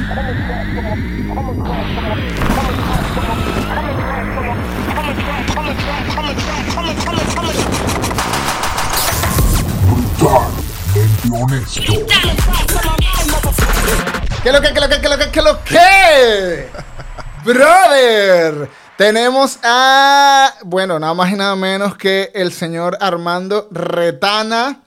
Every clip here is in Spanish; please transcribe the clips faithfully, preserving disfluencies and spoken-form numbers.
Brutalmente honesto. ¿Qué lo que, qué lo que, qué lo que, qué lo que? Brother, tenemos a, bueno, nada más y nada menos que el señor Armando Retana,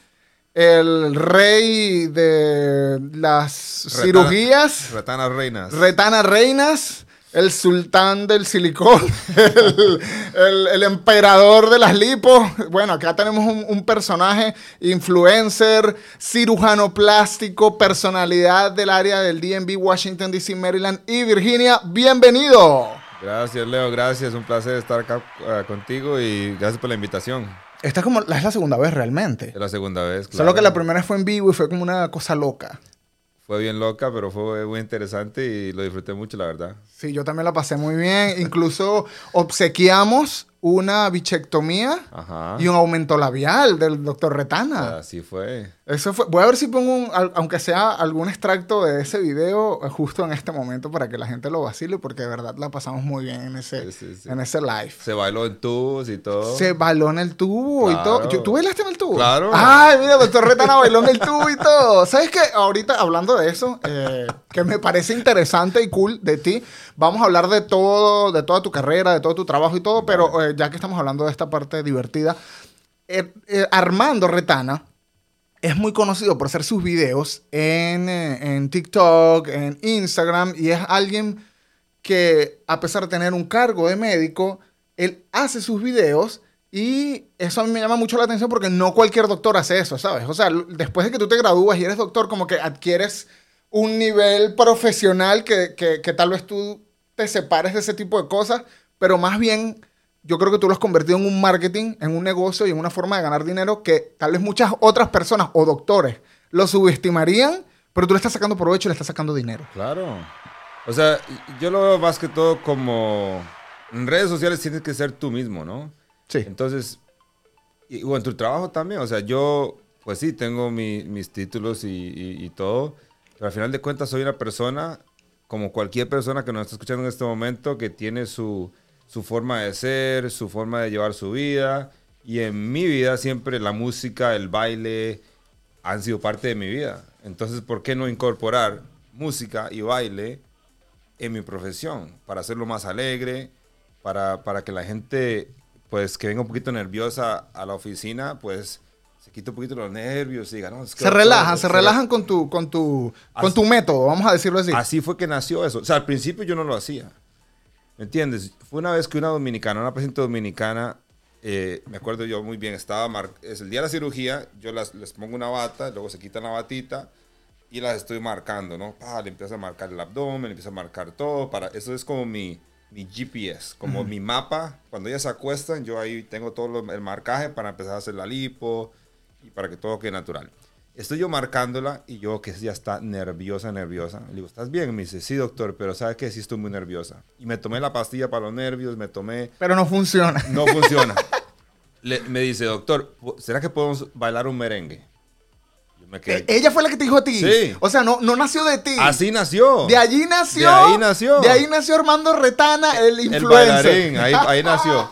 el rey de las Retana, cirugías. Retana Reinas. Retana Reinas, el sultán del silicón, el, el, el emperador de las lipos. Bueno, acá tenemos un, un personaje, influencer, cirujano plástico, personalidad del área del D M V, Washington, D C, Maryland y Virginia. ¡Bienvenido! Gracias, Leo, gracias. Un placer estar acá uh, contigo y gracias por la invitación. Esta es como, es la segunda vez realmente. Es la segunda vez, claro. Solo que la primera fue en vivo y fue como una cosa loca. Fue bien loca, pero fue muy interesante y lo disfruté mucho, la verdad. Sí, yo también la pasé muy bien. Incluso obsequiamos una bichectomía Ajá. y un aumento labial del doctor Retana. Así fue. Eso fue. Voy a ver si pongo, un, aunque sea algún extracto de ese video justo en este momento para que la gente lo vacile, porque de verdad la pasamos muy bien en ese, Sí, sí, sí. en ese live. Se bailó en tubos y todo. Se bailó en el tubo Claro. y todo. ¿Yo- ¿Tú bailaste en el tubo? Claro. Ay, mira, doctor Retana bailó en el tubo y todo. ¿Sabes qué? Ahorita hablando de eso, eh, que me parece interesante y cool de ti, vamos a hablar de todo, de toda tu carrera, de todo tu trabajo y todo, pero eh, ya que estamos hablando de esta parte divertida, eh, eh, Armando Retana es muy conocido por hacer sus videos en, eh, en TikTok, en Instagram, y es alguien que, a pesar de tener un cargo de médico, él hace sus videos y eso a mí me llama mucho la atención porque no cualquier doctor hace eso, ¿sabes? O sea, l- después de que tú te gradúas y eres doctor, como que adquieres un nivel profesional que, que, que tal vez tú te separes de ese tipo de cosas, pero más bien yo creo que tú lo has convertido en un marketing, en un negocio y en una forma de ganar dinero que tal vez muchas otras personas o doctores lo subestimarían, pero tú le estás sacando provecho y le estás sacando dinero. Claro. O sea, yo lo veo más que todo como... En redes sociales tienes que ser tú mismo, ¿no? Sí. Entonces, y, o en tu trabajo también. O sea, yo, pues sí, tengo mi- mis títulos y, y- y todo, pero al final de cuentas soy una persona, como cualquier persona que nos está escuchando en este momento, que tiene su, su forma de ser, su forma de llevar su vida. Y en mi vida siempre la música, el baile, han sido parte de mi vida. Entonces, ¿por qué no incorporar música y baile en mi profesión? Para hacerlo más alegre, para, para que la gente, pues, que venga un poquito nerviosa a la oficina, pues, se quite un poquito los nervios y diga, no, es que Se doctor, relajan, se se- relajan con tu, con tu, con Así- tu método, vamos a decirlo así. Así fue que nació eso. O sea, al principio yo no lo hacía. ¿Me entiendes? Fue una vez que una dominicana, una paciente dominicana, eh, me acuerdo yo muy bien, estaba mar- es el día de la cirugía, yo las, les pongo una bata, luego se quitan la batita y las estoy marcando, ¿no? Pa, le empiezo a marcar el abdomen, le empiezo a marcar todo. Para, eso es como mi, mi G P S, como uh-huh. mi mapa. Cuando ellas se acuestan, yo ahí tengo todo lo, el marcaje para empezar a hacer la lipo y para que todo quede natural. Estoy yo marcándola y yo que ya está nerviosa, nerviosa. Le digo, ¿estás bien? Me dice, sí, doctor, pero ¿sabes qué? Sí estoy muy nerviosa. Y me tomé la pastilla para los nervios, me tomé... Pero no funciona. No funciona. Le, me dice, doctor, ¿será que podemos bailar un merengue? Yo me quedé... ¿Ella fue la que te dijo a ti? Sí. O sea, no, no nació de ti. Así nació. De allí nació. De ahí nació. De ahí nació Armando Retana, el El influencer. bailarín, ahí, ahí nació.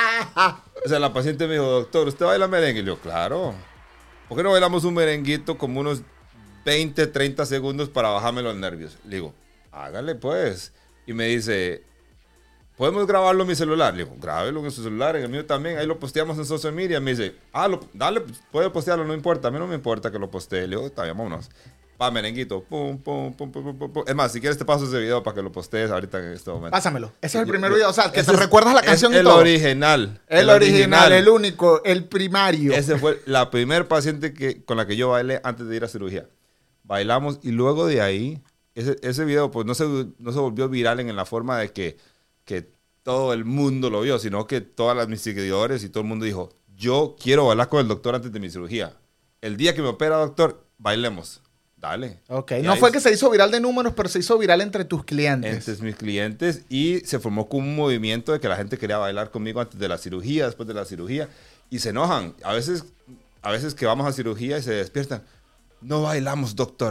O sea, la paciente me dijo, doctor, ¿usted baila merengue? Y yo, claro. ¿Por qué no bailamos un merenguito como unos veinte, treinta segundos para bajarme los nervios? Le digo, hágale pues. Y me dice, ¿podemos grabarlo en mi celular? Le digo, grábelo en su celular, en el mío también. Ahí lo posteamos en social media. Me dice, ah, lo, dale, puede postearlo, no importa. A mí no me importa que lo postee. Le digo, está bien, vámonos. Pa, merenguito. Pum, pum, pum, pum, pum, pum. Es más, si quieres te paso ese video para que lo postees ahorita en este momento. Pásamelo. Ese es el Yo- primer yo- video. O sea, que ese te es- recuerdas la es canción y el todo. original. El original, el único, el primario. Ese fue la primer paciente que, con la que yo bailé antes de ir a cirugía. Bailamos y luego de ahí, ese, ese video pues no se, no se volvió viral en la forma de que, que todo el mundo lo vio, sino que todas las mis seguidores y todo el mundo dijo, yo quiero bailar con el doctor antes de mi cirugía. El día que me opera, doctor, bailemos. Dale. Ok, Y no ahí fue que se hizo viral de números, pero se hizo viral entre tus clientes. entre mis clientes y se formó como un movimiento de que la gente quería bailar conmigo antes de la cirugía, después de la cirugía y se enojan. A veces, a veces que vamos a cirugía y se despiertan. No bailamos, doctor.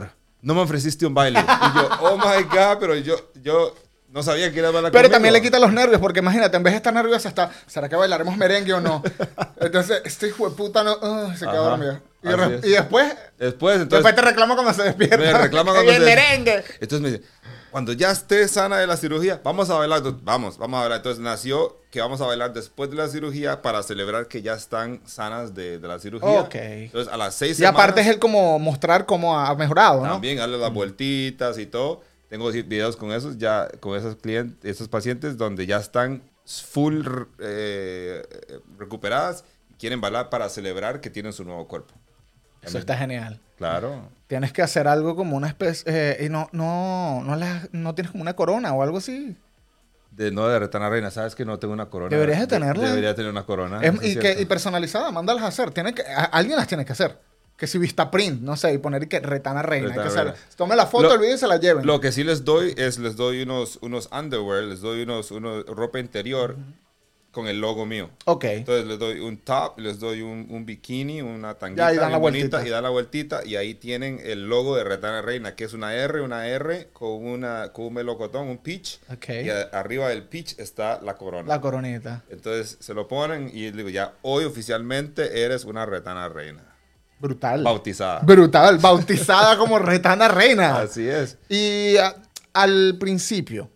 no me ofreciste un baile. Y yo, oh my God, pero yo, yo no sabía que era bailar Pero conmigo. también le quita los nervios, porque imagínate, en vez de estar nerviosa, está, ¿será que bailaremos merengue o no? Entonces, este hijo de puta no, uh, se quedó Ajá, dormido. Y, así re- es. y después, Después, entonces, después te reclama cuando se despierta. me reclama Que cuando el se- merengue. Entonces me dice, cuando ya esté sana de la cirugía, vamos a bailar. Entonces, Vamos, vamos a bailar. Entonces nació que vamos a bailar después de la cirugía para celebrar que ya están sanas de, de la cirugía. Ok. Entonces a las seis Y aparte es semanas, el como mostrar cómo ha mejorado, ¿no? también darle las vueltitas y todo. Tengo videos con esos, ya con esos clientes, esos pacientes donde ya están full eh, recuperadas y quieren bailar para celebrar que tienen su nuevo cuerpo. Eso está genial. Claro. Tienes que hacer algo como una especie... eh, y no, no, no, le- no tienes como una corona o algo así. De, no, de Retana Reina, sabes que no tengo una corona. Deberías de tenerla. Debería tener una corona. Es- eso es y, que, cierto. y personalizada, mándalas a hacer. Tiene que, a- alguien las tiene que hacer. Que si vista print, no sé, y poner y que Retana Reina. Retana que se, Reina. tome la foto, Lo- el video y se la lleven. Lo que sí les doy es, les doy unos, unos underwear, les doy unos, unos ropa interior con el logo mío. Ok. Entonces les doy un top, les doy un, un bikini, una tanguita Ya, y dan la bien bonita, vueltita. y dan la vueltita y ahí tienen el logo de Retana Reina, que es una R, una R con, una, con un melocotón, un peach. Ok. Y a- arriba del peach está la corona. La coronita. Entonces se lo ponen y digo, ya hoy oficialmente eres una Retana Reina. Brutal. Bautizada. Brutal. Bautizada como Retana Reina. Así es. Y a- al principio,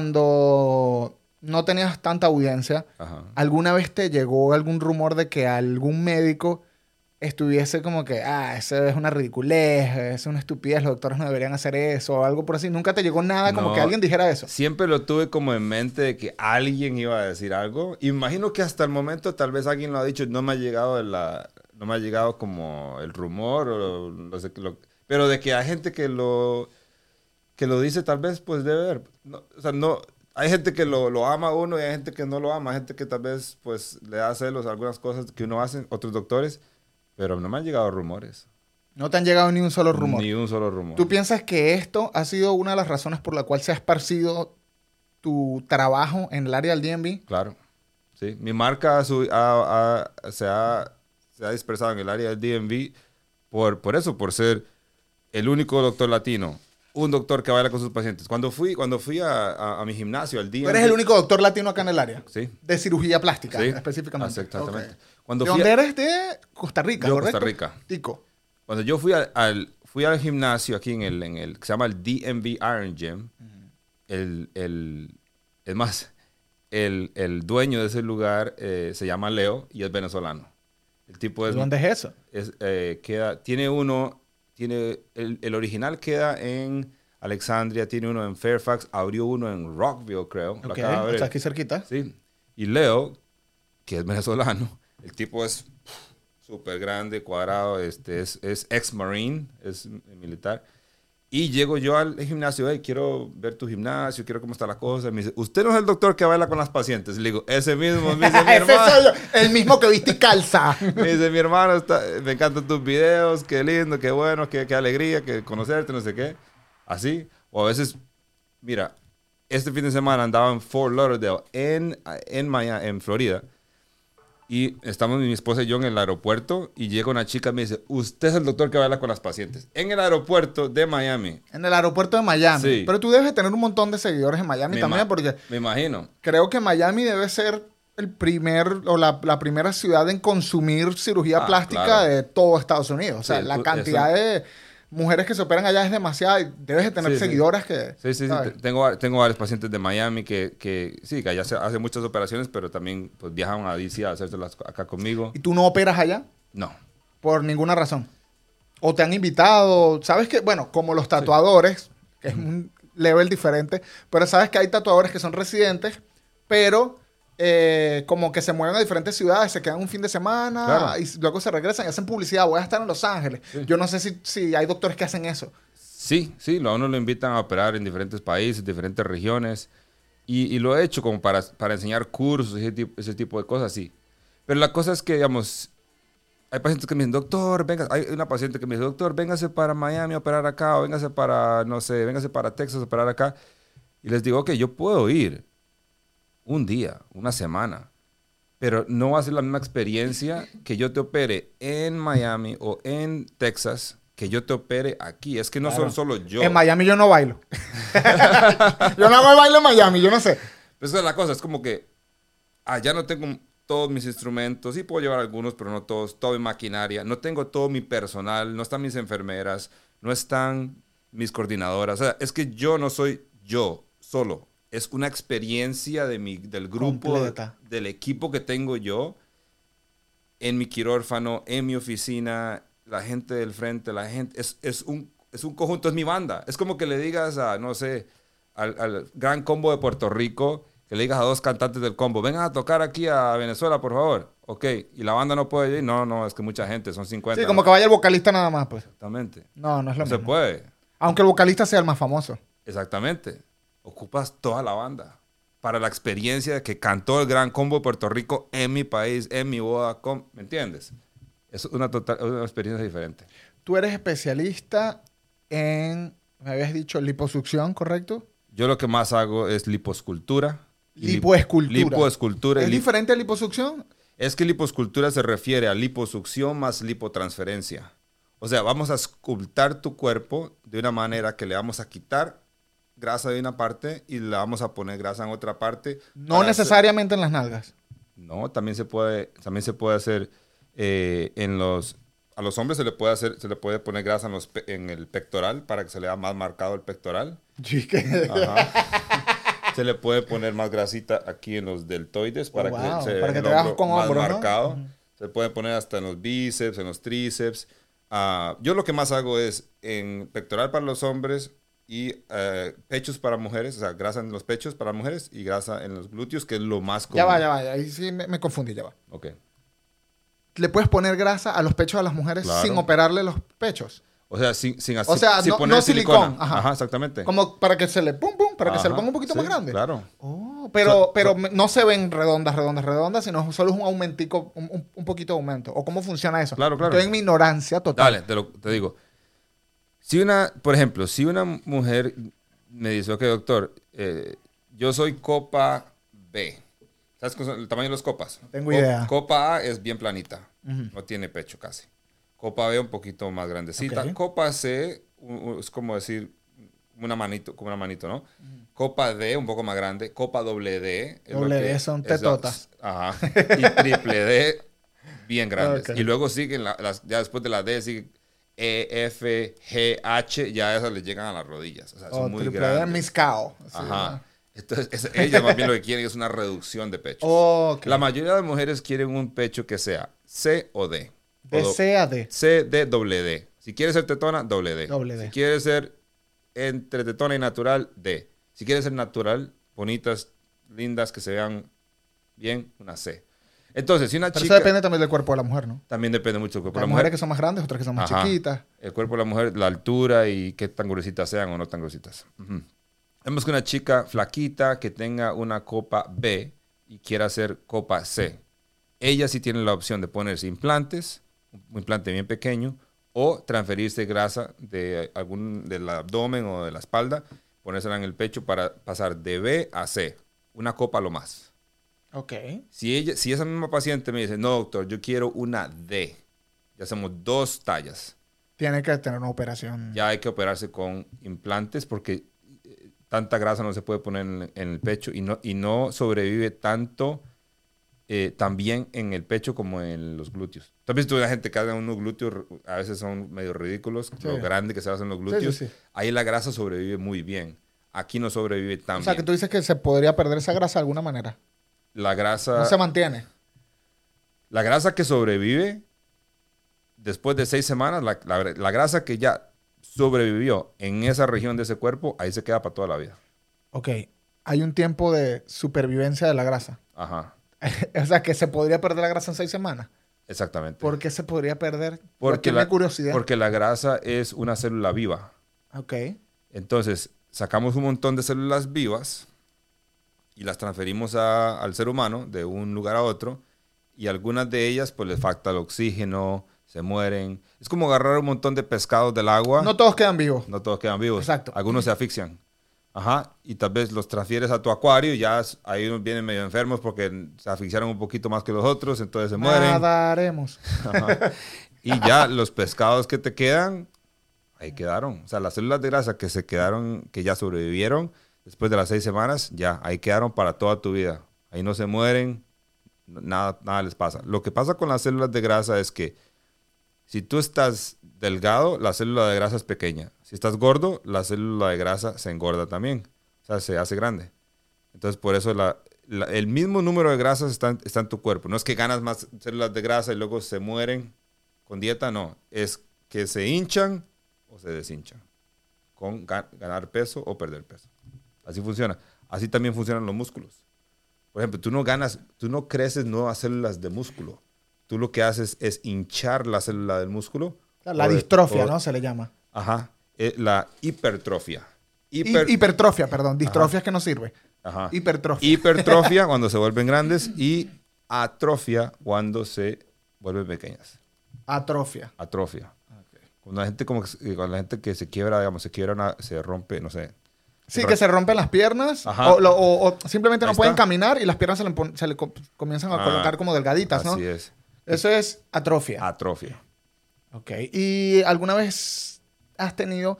cuando no tenías tanta audiencia, Ajá. ¿alguna vez te llegó algún rumor de que algún médico estuviese como que, ah, eso es una ridiculez, es una estupidez, los doctores no deberían hacer eso, o algo por así? ¿Nunca te llegó nada como No. que alguien dijera eso? Siempre lo tuve como en mente de que alguien iba a decir algo. Imagino que hasta el momento tal vez alguien lo ha dicho, no me ha llegado la, no me ha llegado como el rumor o no sé qué lo- pero de que hay gente que lo que lo dice tal vez pues debe haber. No, o sea, no hay gente que lo, lo ama a uno y hay gente que no lo ama, hay gente que tal vez pues le da celos a algunas cosas que uno hace, otros doctores, pero no me han llegado rumores. No te han llegado ni un solo rumor. Ni un solo rumor. ¿Tú piensas que esto ha sido una de las razones por la cual se ha esparcido tu trabajo en el área del D M V? Claro, sí. Mi marca ha sub- ha- ha- se, ha, se ha dispersado en el área del D M V por, por eso, por ser el único doctor latino, un doctor que baila con sus pacientes. Cuando fui, cuando fui a, a- a mi gimnasio, al D M V... Tú eres el único doctor latino acá en el área. Sí. De cirugía plástica, Sí, específicamente. exactamente. Ok. Cuando ¿De fui dónde a- eres? De Costa Rica, Yo, ¿correcto? Costa Rica. Tico. Cuando yo fui al, al- fui al gimnasio aquí en el, en el que se llama el D M V Iron Gym, el, el, es más, el, el dueño de ese lugar eh, se llama Leo y es venezolano. El tipo ¿De es, dónde es eso? es, eh, queda, tiene uno, tiene, el, el original queda en Alexandria, tiene uno en Fairfax, abrió uno en Rockville, creo. Lo Ok, acaba de abrir. está aquí cerquita. Sí. Y Leo, que es venezolano, el tipo es súper grande, cuadrado, este, es, es ex-marine, es militar. Y llego yo al gimnasio, hey, quiero ver tu gimnasio, quiero cómo está la cosa. Me dice, ¿usted no es el doctor que baila con las pacientes? Y le digo, ese mismo, me dice mi Ese hermano. soy yo, el mismo que viste y calza. Me dice, mi hermano, está- me encantan tus videos, qué lindo, qué bueno, qué, qué alegría, que conocerte, no sé qué. Así. O a veces, mira, este fin de semana andaba en Fort Lauderdale, en, en Miami, en Florida. Y estamos mi esposa y yo en el aeropuerto y llega una chica y me dice, usted es el doctor que baila con las pacientes. En el aeropuerto de Miami. En el aeropuerto de Miami. Sí. Pero tú debes de tener un montón de seguidores en Miami Me también, ima- porque Me imagino. creo que Miami debe ser el primer o la, la primera ciudad en consumir cirugía Ah, plástica claro. de todo Estados Unidos. O sea, Sí, la u- cantidad de mujeres que se operan allá es demasiada y debes de tener Sí, sí. seguidoras que... Sí, sí, sí. ¿sabes? Te- Tengo, tengo varios pacientes de Miami que, que sí, que allá se hacen muchas operaciones, pero también pues, viajan a D C a hacérselas acá conmigo. ¿Y tú no operas allá? No. Por ninguna razón. O te han invitado, sabes que, bueno, como los tatuadores, que es un level diferente, pero sabes que hay tatuadores que son residentes, pero eh, como que se mueven a diferentes ciudades, se quedan un fin de semana Claro. y luego se regresan y hacen publicidad. Voy a estar en Los Ángeles. Yo no sé si, si hay doctores que hacen eso. Sí, sí, lo- a uno lo invitan a operar en diferentes países, diferentes regiones. Y, y lo he hecho como para, para enseñar cursos y ese tipo, ese tipo de cosas, sí. Pero la cosa es que, digamos, hay pacientes que me dicen, doctor, venga, hay una paciente que me dice, doctor, véngase para Miami a operar acá, o véngase para, no sé, véngase para Texas a operar acá. Y les digo, ok, yo puedo ir un día, una semana, pero no va a ser la misma experiencia que yo te opere en Miami o en Texas que yo te opere aquí. Es que no Claro. soy solo yo. En Miami yo no bailo. Yo no hago el baile en Miami, yo no sé. Pues esa es la cosa, es como que allá no tengo todos mis instrumentos, sí puedo llevar algunos, pero no todos, toda mi maquinaria, no tengo todo mi personal, no están mis enfermeras, no están mis coordinadoras. O sea, es que yo no soy yo solo, es una experiencia de mi, del grupo, Completa. del equipo que tengo yo, en mi quirófano, en mi oficina, la gente del frente, la gente, es, es, un, es un conjunto, es mi banda. Es como que le digas a, no sé, al, al Gran Combo de Puerto Rico, que le digas a dos cantantes del combo, vengan a tocar aquí a Venezuela, por favor. Ok, y la banda no puede ir. No, no, es que mucha gente, son cincuenta. Sí, como que vaya el vocalista nada más, pues. Exactamente. No, no es lo No mismo. se puede. Aunque el vocalista sea el más famoso. Exactamente. Ocupas toda la banda para la experiencia de que cantó el Gran Combo de Puerto Rico en mi país, en mi boda, con, ¿me entiendes? Es una, total, una experiencia diferente. Tú eres especialista en, me habías dicho, liposucción, ¿correcto? Yo lo que más hago es liposcultura. y lip- Lipoescultura. Lipoescultura. ¿Es y lip- diferente a liposucción? Es que liposcultura se refiere a liposucción más lipotransferencia. O sea, vamos a escultar tu cuerpo de una manera que le vamos a quitar grasa de una parte y le vamos a poner grasa en otra parte. No para hacer- necesariamente en las nalgas. No, también se puede, también se puede hacer eh, en los... A los hombres se le puede hacer, se le puede poner grasa en, los pe- en el pectoral para que se le vea más marcado el pectoral. Sí, que- Ajá. Se le puede poner más grasita aquí en los deltoides para Oh, que wow. se, se Para vea que el te veas hombro con más hombros, ¿no? marcado. Ujú. Se puede poner hasta en los bíceps, en los tríceps. Ah, yo lo que más hago es en pectoral para los hombres y eh, pechos para mujeres, o sea, grasa en los pechos para mujeres y grasa en los glúteos, que es lo más común. Ya va, ya va. Ahí sí me, me confundí, ya va. Ok. ¿Le puedes poner grasa a los pechos de las mujeres Claro. sin operarle los pechos? O sea, sin, sin así, O sea, sin no- poner no silicona. silicón, ajá. Ajá, exactamente. Como para que se le pum pum, para que se le Ajá, ponga un poquito sí, más grande. Claro. Oh, pero So- pero so- me- no se ven redondas, redondas, redondas, sino solo es un aumentico, un, un- un poquito de aumento. ¿O cómo funciona eso? Claro, claro. Estoy en mi ignorancia total. Dale, te, lo, te digo. Si una, por ejemplo, si una mujer me dice, ok, doctor, eh, yo soy copa B. ¿Sabes cuál es el tamaño de los copas? No tengo Co- idea. Copa A es bien planita, Ujú. no tiene pecho casi. Copa B un poquito más grandecita. Ok. Copa C u- u- es como decir una manito, como una manito, ¿no? Copa D un poco más grande. Copa doble D. es lo Doble que- D son es lo- tetotas. Ajá. Y triple D bien grandes. Ok. Y luego siguen, la- las, ya después de la D sigue E, F, G, H, ya esas le llegan a las rodillas. O sea, son O muy triple D grandes. miscao. Así, Ajá. Entonces, es- ellas más bien lo que quieren es una reducción de pechos. ¿no? Ok. La mayoría de mujeres quieren un pecho que sea C o D. O De do- C a D. C, D, doble D. Si quieres ser tetona, doble D. Doble D. Si quieres ser entre tetona y natural, D. Si quieres ser natural, bonitas, lindas, que se vean bien, una C. Entonces, si una Pero chica... eso depende también del cuerpo de la mujer, ¿no? También depende mucho del cuerpo Hay de la mujeres mujer. que son más grandes, otras que son más Ajá. chiquitas. El cuerpo de la mujer, la altura y qué tan gruesitas sean o no tan gruesitas. Ujú. Vemos que una chica flaquita que tenga una copa B y quiera hacer copa C. Ella sí tiene la opción de ponerse implantes, un implante bien pequeño, o transferirse grasa de algún del abdomen o de la espalda, ponérsela en el pecho para pasar de B a C. Una copa lo más. Ok. Si, ella, si esa misma paciente me dice, no, doctor, yo quiero una D, ya hacemos dos tallas. Tiene que tener una operación. Ya hay que operarse con implantes porque eh, tanta grasa no se puede poner en, en el pecho y no, y no sobrevive tanto eh, también en el pecho como en los glúteos. ¿Tú has visto la gente que hace unos glúteos, a veces son medio ridículos, Sí. lo grande que se hacen los Sí, glúteos? sí, sí. Ahí la grasa sobrevive muy bien. Aquí no sobrevive tan O sea, que bien. tú dices que se podría perder esa grasa de alguna manera. La grasa... No se mantiene. La grasa que sobrevive después de seis semanas, la, la- la grasa que ya sobrevivió en esa región de ese cuerpo, ahí se queda para toda la vida. Ok. Hay un tiempo de supervivencia de la grasa. Ajá, O sea, que se podría perder la grasa en seis semanas. exactamente. ¿Por qué se podría perder? Porque Tiene la, curiosidad. porque la grasa es una célula viva. Ok. Entonces, sacamos un montón de células vivas y las transferimos a- al ser humano de un lugar a otro y algunas de ellas pues les falta el oxígeno, se mueren. Es como agarrar un montón de pescados del agua. No todos quedan vivos. No todos quedan vivos. Exacto. Algunos se asfixian. Ajá. Y tal vez los transfieres a tu acuario y ya s- ahí unos vienen medio enfermos porque se asfixiaron un poquito más que los otros, entonces se mueren. Nadaremos. Ajá. Y ya los pescados que te quedan ahí quedaron. O sea, las células de grasa que se quedaron, que ya sobrevivieron después de las seis semanas, ya, ahí quedaron para toda tu vida. Ahí no se mueren, nada, nada les pasa. Lo que pasa con las células de grasa es que si tú estás delgado, la célula de grasa es pequeña. Si estás gordo, la célula de grasa se engorda también. O sea, se hace grande. Entonces, por eso la, la, el mismo número de grasas está, está en tu cuerpo. No es que ganas más células de grasa y luego se mueren con dieta, no. Es que se hinchan o se deshinchan con ga ganar peso o perder peso. Así funciona. Así también funcionan los músculos. Por ejemplo, tú no ganas, tú no creces nuevas células de músculo. Tú lo que haces es hinchar la célula del músculo. La distrofia, o, ¿no? Se le llama. Ajá. Eh, la hipertrofia. Hiper, hipertrofia, perdón. Distrofia es que no sirve. Ajá. Hipertrofia. Hipertrofia cuando se vuelven grandes y atrofia cuando se vuelven pequeñas. Atrofia. Atrofia. Okay. Cuando la gente como que, cuando la gente que se quiebra, digamos, se quiebra, una, se rompe, no sé. Sí, que se rompen las piernas o, lo, o, o simplemente no Ahí pueden está. caminar y las piernas se le, se le comienzan a ah, colocar como delgaditas, ¿no? Así es. Eso es atrofia. Atrofia. Ok. ¿Y alguna vez has tenido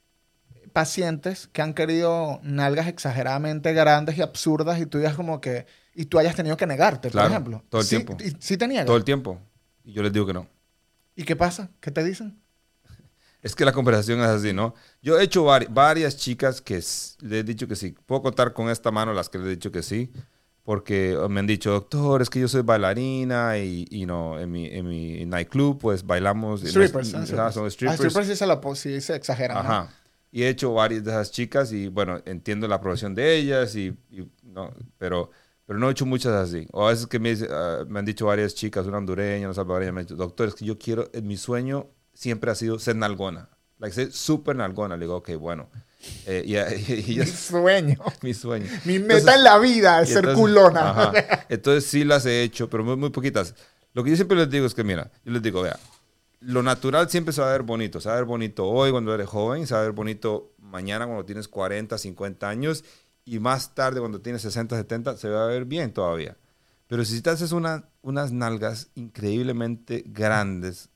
pacientes que han querido nalgas exageradamente grandes y absurdas y tú digas como que... Y tú hayas tenido que negarte, claro, por ejemplo? todo el ¿Sí, tiempo. ¿y, ¿Sí te niegas? Todo el tiempo. Y yo les digo que no. ¿Y qué pasa? ¿Qué te dicen? Es que la conversación es así, ¿no? Yo he hecho vari varias chicas que les he dicho que sí. Puedo contar con esta mano las que les he dicho que sí. Porque me han dicho, doctor, es que yo soy bailarina y, y no, en mi, en mi nightclub, pues bailamos. Strippers. No, strippers. son strippers. Ah, strippers sí se, lo, sí se exageran, Ajá. ¿no? Y he hecho varias de esas chicas y, bueno, entiendo la profesión de ellas, y, y no, pero, pero no he hecho muchas así. O a veces que me, uh, me han dicho varias chicas, una hondureña, una salvadoreña, me han dicho, doctor, es que yo quiero, en mi sueño siempre ha sido ser nalgona. Like, ser súper nalgona. Le digo, ok, bueno. Eh, y, y, y, y mi sueño. Mi sueño. Mi meta entonces, en la vida es ser entonces, culona. Ajá. Entonces sí las he hecho, pero muy, muy poquitas. Lo que yo siempre les digo es que, mira, yo les digo, vea, lo natural siempre se va a ver bonito. Se va a ver bonito hoy cuando eres joven, se va a ver bonito mañana cuando tienes cuarenta, cincuenta años, y más tarde cuando tienes sesenta, setenta, se va a ver bien todavía. Pero si te haces una, unas nalgas increíblemente grandes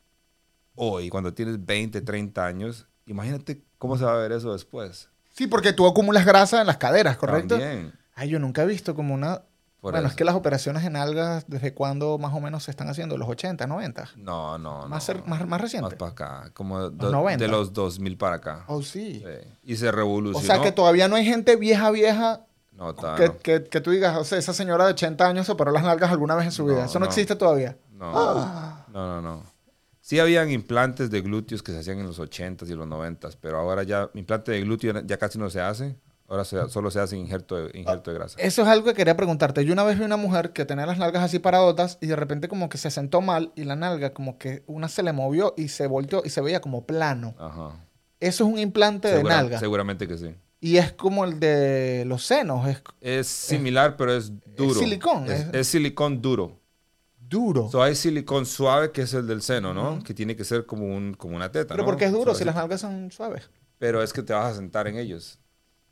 hoy, cuando tienes veinte, treinta años, imagínate cómo se va a ver eso después. Sí, porque tú acumulas grasa en las caderas, ¿correcto? También. Ay, yo nunca he visto como una... Por bueno, eso. es que las operaciones en algas, ¿desde cuándo más o menos se están haciendo? ¿Los ochenta, noventa? No, no, ¿Más, no. ser, más, más reciente? Más para acá, como los do, noventa. De los dos mil para acá. Oh, sí. sí. Y se revolucionó. O sea, que todavía no hay gente vieja, vieja... No, está, que, no. que, que tú digas, o sea, esa señora de ochenta años se operó las nalgas alguna vez en su no, vida. Eso no, no existe todavía. No, ah. no, no, no. Sí habían implantes de glúteos que se hacían en los ochentas y los noventas, pero ahora ya implante de glúteo ya casi no se hace. Ahora se, solo se hace injerto de, injerto de grasa. Eso es algo que quería preguntarte. Yo una vez vi una mujer que tenía las nalgas así paradotas y de repente como que se sentó mal y la nalga como que una se le movió y se volteó y se veía como plano. Ajá. Eso es un implante Segura, de nalga. Seguramente que sí. Y es como el de los senos. Es, es similar, es, pero es duro. Es silicón. Es, es, es silicón duro. Duro. So, hay silicón suave, que es el del seno, ¿no? Uh-huh. Que tiene que ser como, un, como una teta, ¿Pero ¿no? por qué es duro Suavecito. si las nalgas son suaves? Pero es que te vas a sentar en ellos.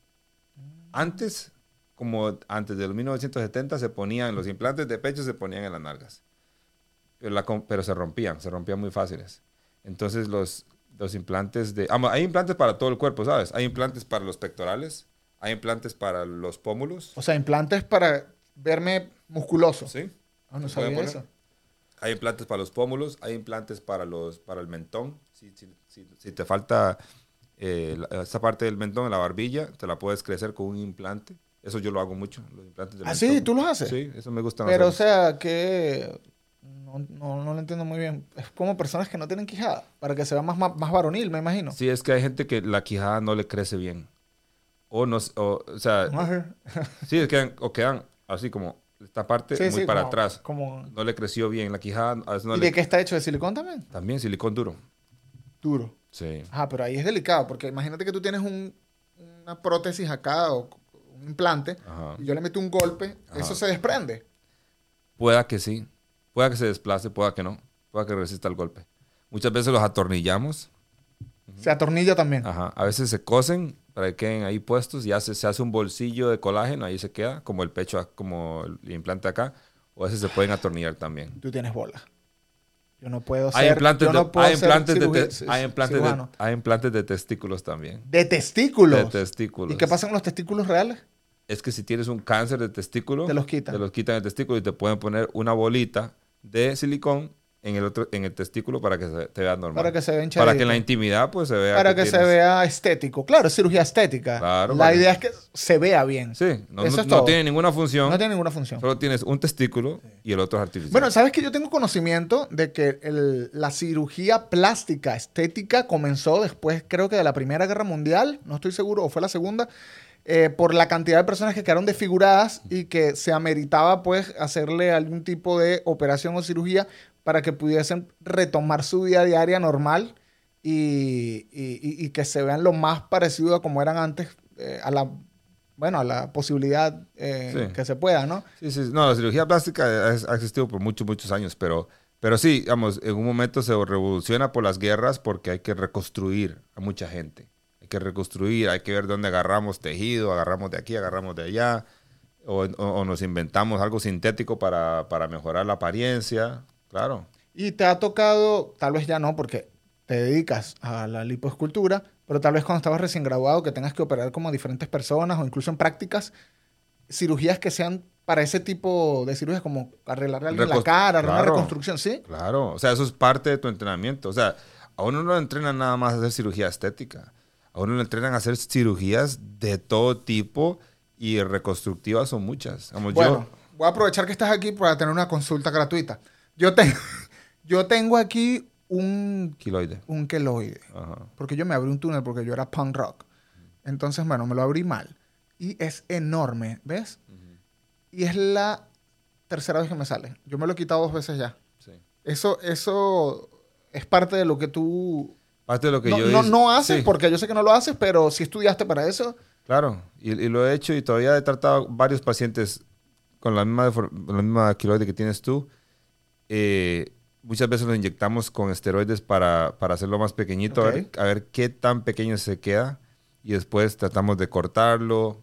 Antes, como antes de los mil novecientos setenta, se ponían, los implantes de pecho se ponían en las nalgas. Pero, la, pero se rompían, se rompían muy fáciles. Entonces los, los implantes de... Ah, hay implantes para todo el cuerpo, ¿sabes? Hay implantes para los pectorales, hay implantes para los pómulos. O sea, implantes para verme musculoso. Sí. Ah, no sabía eso. Hay implantes para los pómulos, hay implantes para, los, para el mentón. Si, si, si, si te falta eh, la, esa parte del mentón, la barbilla, te la puedes crecer con un implante. Eso yo lo hago mucho, los implantes del ¿Ah, mentón. sí? ¿Tú los haces? Sí, eso me gusta. Pero, hacer. O sea, que... No, no, no lo entiendo muy bien. Es como personas que no tienen quijada, para que se vea más, más, más varonil, me imagino. Sí, es que hay gente que la quijada no le crece bien. O no, o, o sea... sí, es que o quedan así como... Esta parte sí, muy sí, para como, atrás. Como... No le creció bien la quijada. A veces no ¿Y le... de qué está hecho? ¿De silicón también? También silicón duro. Duro. Sí. Ah, pero ahí es delicado, porque imagínate que tú tienes un, una prótesis acá o un implante, Ajá. y yo le meto un golpe, Ajá. ¿eso se desprende? Pueda que sí. Pueda que se desplace, pueda que no. Pueda que resista el golpe. Muchas veces los atornillamos. ¿Se atornilla también? Ajá. A veces se cosen para que queden ahí puestos y hace, se hace un bolsillo de colágeno, ahí se queda, como el pecho, como el implante acá. O a veces se pueden atornillar también. Tú tienes bola. Yo no puedo Hay ser, implantes, yo de, no puedo hay ser implantes, de, cirugía- te- hay, implantes de, cirujano. hay implantes de testículos también. ¿De testículos? De testículos. ¿Y qué pasa con los testículos reales? Es que si tienes un cáncer de testículo, Te los quitan. te los quitan el testículo y te pueden poner una bolita de silicón en el otro, en el testículo para que se, te vea normal. Para que se vea Para hinchadito. que en la intimidad pues se vea. Para que, se tienes- vea estético. Claro, es cirugía estética. Claro, La para- idea es que se vea bien. Sí, no, Eso no- es no todo. tiene ninguna función. No tiene ninguna función. Solo tienes un testículo y el otro es artificial. Bueno, sabes que yo tengo conocimiento de que el- la cirugía plástica estética comenzó después, creo que de la Primera Guerra Mundial, no estoy seguro, o fue la Segunda, eh, por la cantidad de personas que quedaron desfiguradas y que se ameritaba pues hacerle algún tipo de operación o cirugía para que pudiesen retomar su vida diaria normal y, y- y- y que se vean lo más parecido a como eran antes, eh, a la, bueno, a la posibilidad eh, Sí. que se pueda, ¿no? Sí, sí, no, la cirugía plástica ha, ha existido por muchos, muchos años, pero, pero sí, digamos, en un momento se revoluciona por las guerras porque hay que reconstruir a mucha gente. Hay que reconstruir, hay que ver dónde agarramos tejido, agarramos de aquí, agarramos de allá, o, o- o nos inventamos algo sintético para, para mejorar la apariencia, claro. Y te ha tocado, tal vez ya no, porque te dedicas a la lipoescultura, pero tal vez cuando estabas recién graduado que tengas que operar como a diferentes personas o incluso en prácticas, cirugías que sean para ese tipo de cirugías, como arreglarle a alguien la Recos- cara, una claro. reconstrucción, ¿sí? Claro, o sea, eso es parte de tu entrenamiento. O sea, a uno no lo entrenan nada más a hacer cirugía estética. A uno lo entrenan a hacer cirugías de todo tipo y reconstructivas son muchas. Vamos, Bueno, yo, voy a aprovechar que estás aquí para tener una consulta gratuita. Yo, te- yo tengo aquí un, quiloide. un queloide, Ajá. porque yo me abrí un túnel porque yo era punk rock. Entonces, bueno, me lo abrí mal. Y es enorme, ¿ves? Y es la tercera vez que me sale. Yo me lo he quitado dos veces ya. Sí. Eso, eso es parte de lo que tú Parte de lo que no, yo no, hice- no haces, sí, porque yo sé que no lo haces, pero si estudiaste para eso. claro, y, y lo he hecho y todavía he tratado varios pacientes con la misma, defor- la misma quiloide que tienes tú. Eh, muchas veces los inyectamos con esteroides para, para hacerlo más pequeñito, a, ver, Ok. a ver qué tan pequeño se queda y después tratamos de cortarlo.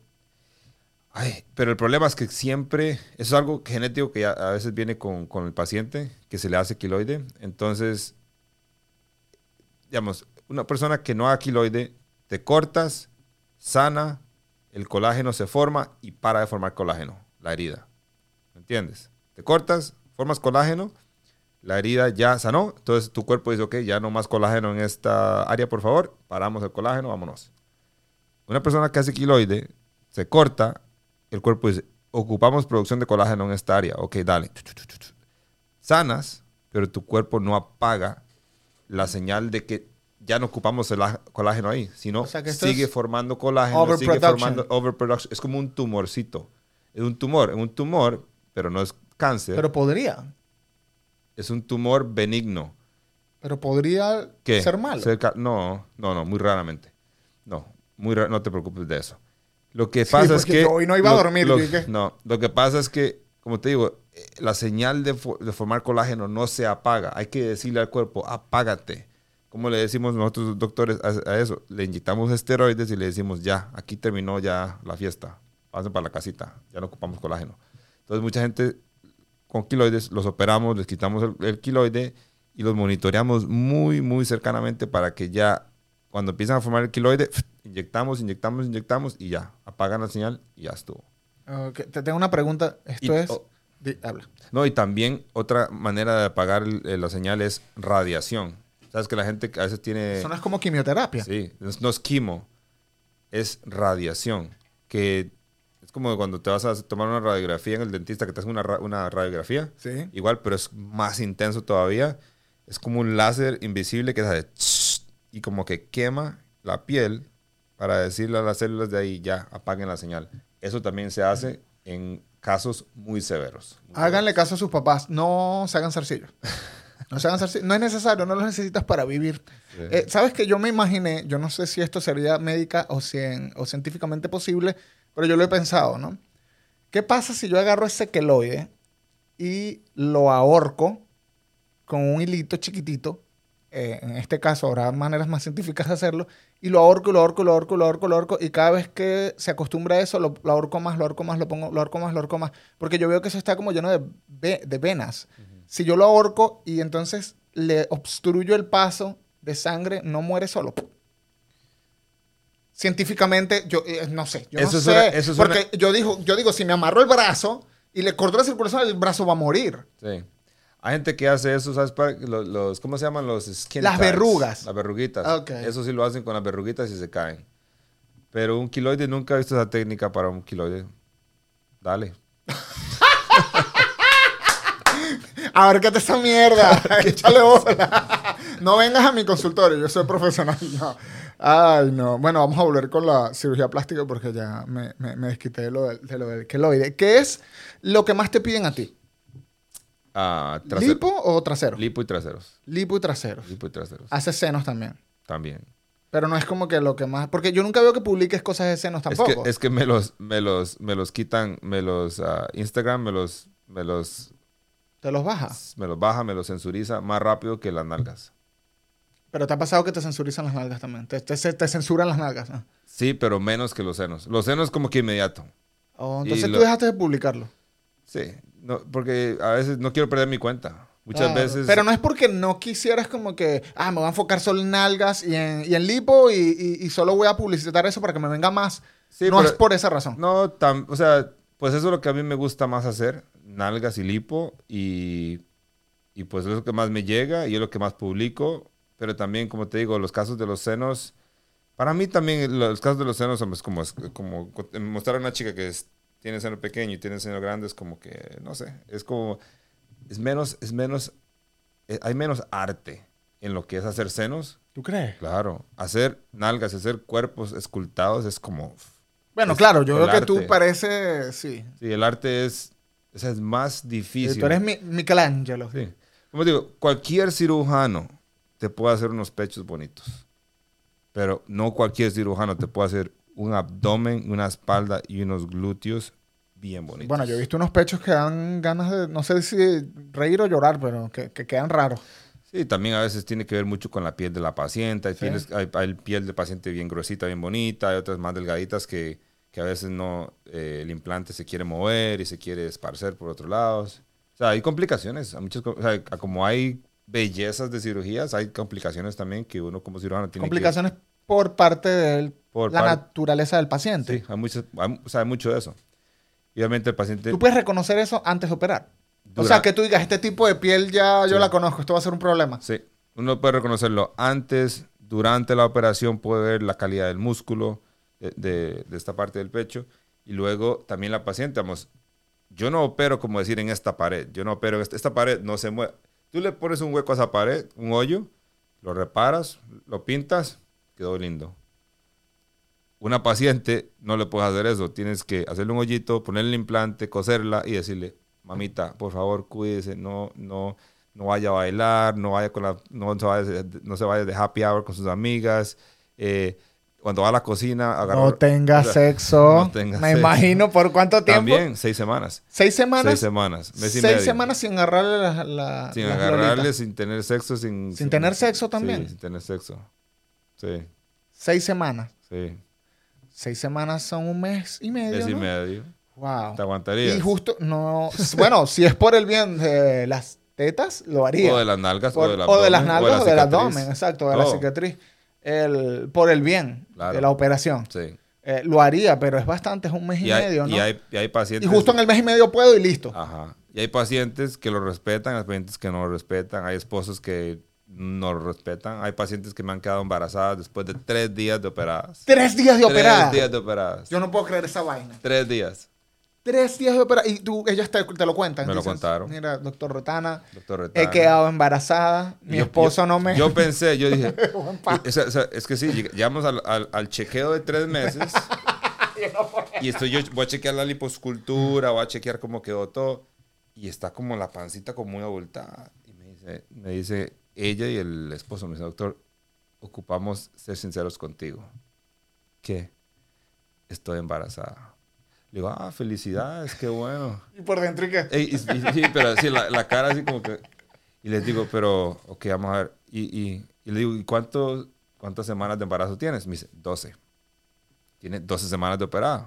Ay, pero el problema es que siempre, eso es algo genético que ya a veces viene con, con el paciente, que se le hace quiloide. Entonces, digamos, una persona que no haga quiloide, te cortas, sana, el colágeno se forma y para de formar colágeno, la herida. ¿Me entiendes? Te cortas, formas colágeno, la herida ya sanó, entonces tu cuerpo dice, ok, ya no más colágeno en esta área, por favor, paramos el colágeno, vámonos. Una persona que hace quiloide, se corta, el cuerpo dice, ocupamos producción de colágeno en esta área, ok, dale. Sanas, pero tu cuerpo no apaga la señal de que ya no ocupamos el aj- colágeno ahí, sino O sea que esto sigue es formando colágeno, sigue overproduction. formando overproduction. Es como un tumorcito. Es un tumor, es un tumor, pero no es cáncer. Pero podría. Es un tumor benigno. Pero podría ¿Qué? ser malo. Ser ca- no, no, no, muy raramente. No, muy ra- no te preocupes de eso. Lo que Sí, pasa es porque que... yo hoy no iba a lo- dormir, lo- ¿y qué? no, lo que pasa es que, como te digo, eh, la señal de, fo- de formar colágeno no se apaga. Hay que decirle al cuerpo, apágate. ¿Cómo le decimos nosotros doctores a, a eso? Le inyectamos esteroides y le decimos, ya, aquí terminó ya la fiesta. Pasen para la casita, ya no ocupamos colágeno. Entonces mucha gente con quiloides los operamos, les quitamos el, el quiloide y los monitoreamos muy, muy cercanamente para que ya cuando empiezan a formar el quiloide, inyectamos, inyectamos, inyectamos y ya, apagan la señal y ya estuvo. Ok, te tengo una pregunta. Esto Y- es... oh. Di- habla. No, y también otra manera de apagar el- el- la señal es radiación. Sabes que la gente a veces tiene... Eso no es como quimioterapia. Sí, es- no es quimo, es radiación. Que es como cuando te vas a tomar una radiografía en el dentista, que te hacen una, ra- una radiografía. Sí. Igual, pero es más intenso todavía. Es como un láser invisible que hace tss, y como que quema la piel para decirle a las células de ahí, ya, apaguen la señal. Eso también se hace en casos muy severos. Muy Háganle severos. caso a sus papás. No se hagan zarcillos. No se hagan zarcillos. No es necesario. No los necesitas para vivir. Sí. Eh, ¿Sabes que yo me imaginé? Yo no sé si esto sería médica o, cien- o científicamente posible, pero yo lo he pensado, ¿no? ¿Qué pasa si yo agarro ese queloide y lo ahorco con un hilito chiquitito? Eh, en este caso habrá maneras más científicas de hacerlo. Y lo ahorco, lo ahorco, lo ahorco, lo ahorco, lo ahorco. Y cada vez que se acostumbra a eso, lo, lo ahorco más, lo ahorco más, lo pongo, lo ahorco más, lo ahorco más. Porque yo veo que eso está como lleno de, ve- de venas. Si yo lo ahorco y entonces le obstruyo el paso de sangre, no muere solo. Científicamente, yo eh, no sé. Yo Eso no es sé. una- eso es porque una- yo, digo, yo digo, si me amarro el brazo y le corto la circulación, el brazo va a morir. Sí. Hay gente que hace eso, ¿sabes? Para- Los, los- ¿cómo se llaman? Los skin Las tags. verrugas. Las verruguitas. Ok. Eso sí lo hacen con las verruguitas y se caen. Pero un quiloide, nunca he visto esa técnica para un quiloide. Dale. Abárcate esa mierda. Échale bola. No vengas a mi consultorio, yo soy profesional. No. Ay, no. Bueno, vamos a volver con la cirugía plástica porque ya me, me, me desquité de lo, del, de lo del queloide. ¿Qué es lo que más te piden a ti? Ah, trasero. ¿Lipo o trasero? Lipo y traseros. Lipo y traseros. Lipo y traseros. Hace senos también. También. Pero no es como que lo que más... Porque yo nunca veo que publiques cosas de senos Es tampoco. que, es que me los, me los, me los quitan, me los, ah, Instagram me los, me los, Te los bajas. me los baja, me los censuriza más rápido que las nalgas. Pero te ha pasado que te censurizan las nalgas también. Te, te, te censuran las nalgas. ¿Ah? Sí, pero menos que los senos. Los senos como que inmediato. Oh, Y entonces lo- tú dejaste de publicarlo. Sí, no, porque a veces no quiero perder mi cuenta. Muchas Claro. veces... Pero no es porque no quisieras como que, ah, me voy a enfocar solo en nalgas y en, y en lipo y, y- y solo voy a publicitar eso para que me venga más. Sí, no pero- es por esa razón. No, tam- o sea, pues eso es lo que a mí me gusta más hacer, nalgas y lipo, y, y pues es lo que más me llega y es lo que más publico, pero también, como te digo, los casos de los senos, para mí también los casos de los senos son pues, como, como mostrar a una chica que es- tiene seno pequeño y tiene seno grande, es como que, no sé, es como, es menos, es menos, eh, hay menos arte en lo que es hacer senos. ¿Tú crees? Claro, hacer nalgas, hacer cuerpos escultados es como... Bueno, Es claro, yo el veo que tú arte. pareces, sí. Sí, el arte es, o sea, es más difícil. Tú eres mi, Michelangelo. Sí. Como digo, cualquier cirujano te puede hacer unos pechos bonitos, pero no cualquier cirujano te puede hacer un abdomen, una espalda y unos glúteos bien bonitos. Bueno, yo he visto unos pechos que dan ganas de, no sé si reír o llorar, pero que, que quedan raros. Sí, también a veces tiene que ver mucho con la piel de la paciente. Hay, Sí. pieles- hay, hay piel de paciente bien gruesita, bien bonita. Hay otras más delgaditas que, que a veces no, eh, el implante se quiere mover y se quiere esparcer por otros lados. O sea, hay complicaciones. Hay muchas, co- o sea, como hay bellezas de cirugías, hay complicaciones también que uno como cirujano tiene Complicaciones por parte de Por la par- naturaleza del que... paciente. Sí, hay, muchas, hay, o sea, hay mucho de eso. Y obviamente el paciente... Tú puedes reconocer eso antes de operar. O dura- sea, que tú digas, este tipo de piel ya yo Sí. la conozco, esto va a ser un problema. Sí, uno puede reconocerlo antes, durante la operación puede ver la calidad del músculo de, de- de esta parte del pecho y luego también la paciente, vamos, yo no opero como decir en esta pared, yo no opero en esta, esta pared, no se mueve. Tú le pones un hueco a esa pared, un hoyo, lo reparas, lo pintas, quedó lindo. Una paciente no le puedes hacer eso, tienes que hacerle un hoyito, ponerle el implante, coserla y decirle, mamita, por favor, cuídese, no, no, no vaya a bailar, no vaya con la, no se vaya, de- no se vaya de happy hour con sus amigas, eh, cuando va a la cocina, agarra- No tenga o sea, sexo. no tenga Me sexo. imagino por cuánto tiempo. También, seis semanas. Seis semanas. Seis semanas, mes y Seis medio. semanas sin agarrarle la, la- Sin las agarrarle, lolitas. sin tener sexo, sin... ¿Sin tener sexo sí, también? sin tener sexo. Sí, Seis semanas. sí. Seis semanas son un mes y medio. Mes y ¿no? medio. Wow. ¿Te aguantarías? Y justo, no. Bueno, si es por el bien de las tetas, lo haría. O de las nalgas, Por- o del o de las abdomen, nalgas o, de la del cicatriz. abdomen, exacto, de la Todo. cicatriz. El, por el bien Claro. de la operación. Sí. Eh, lo haría, pero es bastante, es un mes y, Y hay, medio, ¿no? y hay, y hay Y pacientes... justo en el mes y medio puedo y listo. Ajá. Y hay pacientes que lo respetan, hay pacientes que no lo respetan, hay esposos que no lo respetan, hay pacientes que me han quedado embarazadas después de tres días de operadas. Tres días de operada. Tres días de operadas. Yo no puedo creer esa vaina. Tres días, Tres días de operada. Y tú, ellos te, te lo cuentan. Me lo dicen, contaron. Mira, doctor Rotana, doctor Retana. he quedado embarazada. Mi Yo- esposo yo- no me... Yo pensé, yo dije... Buen pa- o sea, o sea, es que sí, lleg- llegamos al, al, al chequeo de tres meses. Y esto yo voy a chequear la liposcultura, voy a chequear cómo quedó todo. Y está como la pancita como muy abultada. Y me dice, me dice ella y el esposo, me dice, doctor, ocupamos ser sinceros contigo. ¿Qué? Estoy embarazada. Le digo, ah, felicidades, qué bueno. Y por dentro, ¿y qué? Ey, y- y- sí, pero así la, la cara así como que... Y les digo, pero, ok, vamos a ver. Y, y, y le digo, ¿y cuánto, cuántas semanas de embarazo tienes? Me dice, doce. Tiene doce semanas de operada.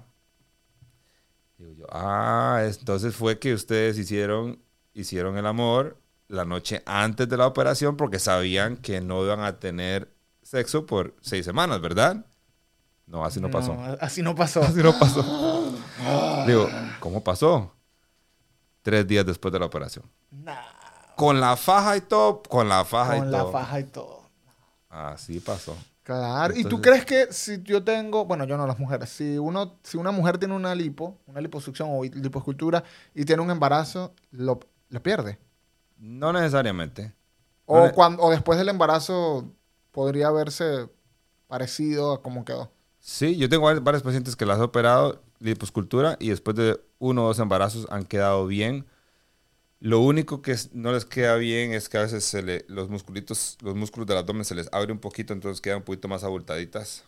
Digo yo, ah, es- entonces fue que ustedes hicieron, hicieron el amor la noche antes de la operación porque sabían que no iban a tener sexo por seis semanas, ¿verdad? No, así no pasó. No, así no pasó. Así no pasó. Digo, ¿cómo pasó? Tres días después de la operación. Nah, Con la faja y todo, con la faja y con todo. la faja y todo. Así pasó. Claro. ¿Y tú Entonces- crees que si yo tengo, bueno, yo no, las mujeres, si uno, si una mujer tiene una lipo, una liposucción o liposcultura y tiene un embarazo, lo, lo pierde? No necesariamente. O, ne- cuando, o después del embarazo podría verse parecido a como quedó. Sí, yo tengo varios, varios pacientes que las he operado, liposcultura, y después de uno o dos embarazos han quedado bien. Lo único que es- no les queda bien es que a veces se le, los musculitos, los músculos del abdomen se les abre un poquito, entonces quedan un poquito más abultaditas.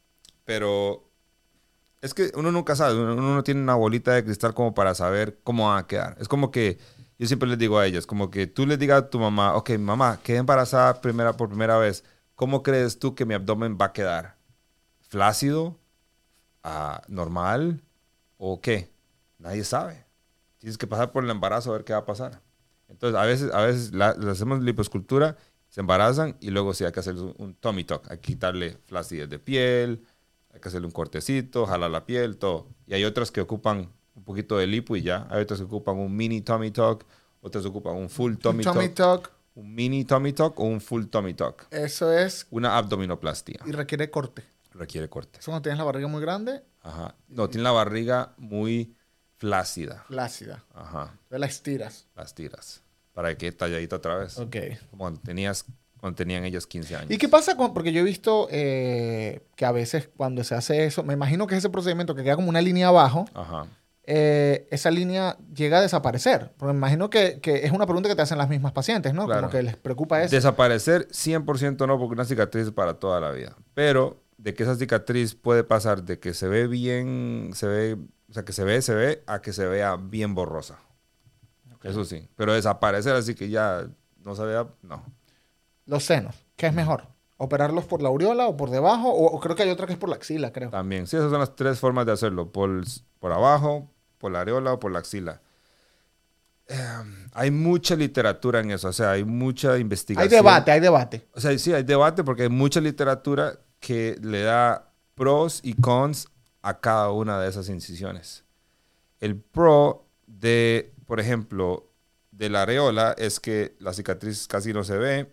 Pero es que uno nunca sabe, uno, uno no tiene una bolita de cristal como para saber cómo van a quedar. Es como que yo siempre les digo a ellas, como que tú les digas a tu mamá, ok, mamá, quedé embarazada primera, por primera vez, ¿cómo crees tú que mi abdomen va a quedar? ¿Flácido? Ah, ¿normal? ¿O qué? Nadie sabe. Tienes que pasar por el embarazo a ver qué va a pasar. Entonces, a veces, a veces la- le hacemos liposcultura, se embarazan y luego sí hay que hacer un, un tummy tuck. Hay que quitarle flacidez de piel, hay que hacerle un cortecito, jalar la piel, todo. Y hay otras que ocupan un poquito de lipo y ya. Hay otras que ocupan un mini tummy tuck, otras ocupan un full Un tummy tummy tuck, tuck, un mini tummy tuck o un full tummy tuck. eso es, Una abdominoplastia. y requiere corte. Requiere corte. Eso cuando tienes la barriga muy grande, Ajá. No, tiene la barriga muy flácida. flácida. Ajá. Entonces la estiras. Las tiras. Para que talladita otra vez. Ok. Como cuando, tenías, cuando tenían ellas quince años. ¿Y qué pasa con, porque yo he visto eh, que a veces cuando se hace eso, me imagino que ese procedimiento que queda como una línea abajo, Ajá. eh, esa línea llega a desaparecer. Porque me imagino que, que es una pregunta que te hacen las mismas pacientes, ¿no? Claro. Como que les preocupa eso. Desaparecer cien por ciento no, porque una cicatriz es para toda la vida. Pero de que esa cicatriz puede pasar de que se ve bien, se ve, o sea, que se ve, se ve, a que se vea bien borrosa. Eso sí. Pero desaparecer así que ya no se vea, no. Los senos, ¿qué es mejor? ¿Operarlos por la aureola o por debajo? O, o creo que hay otra que es por la axila, creo. También. Sí, esas son las tres formas de hacerlo. Por, por abajo, por la areola o por la axila. Eh, hay mucha literatura en eso. O sea, hay mucha Hay investigación. debate, hay debate. O sea, sí, hay debate porque hay mucha literatura que le da pros y cons a cada una de esas incisiones. El pro de, por ejemplo, de la areola es que la cicatriz casi no se ve.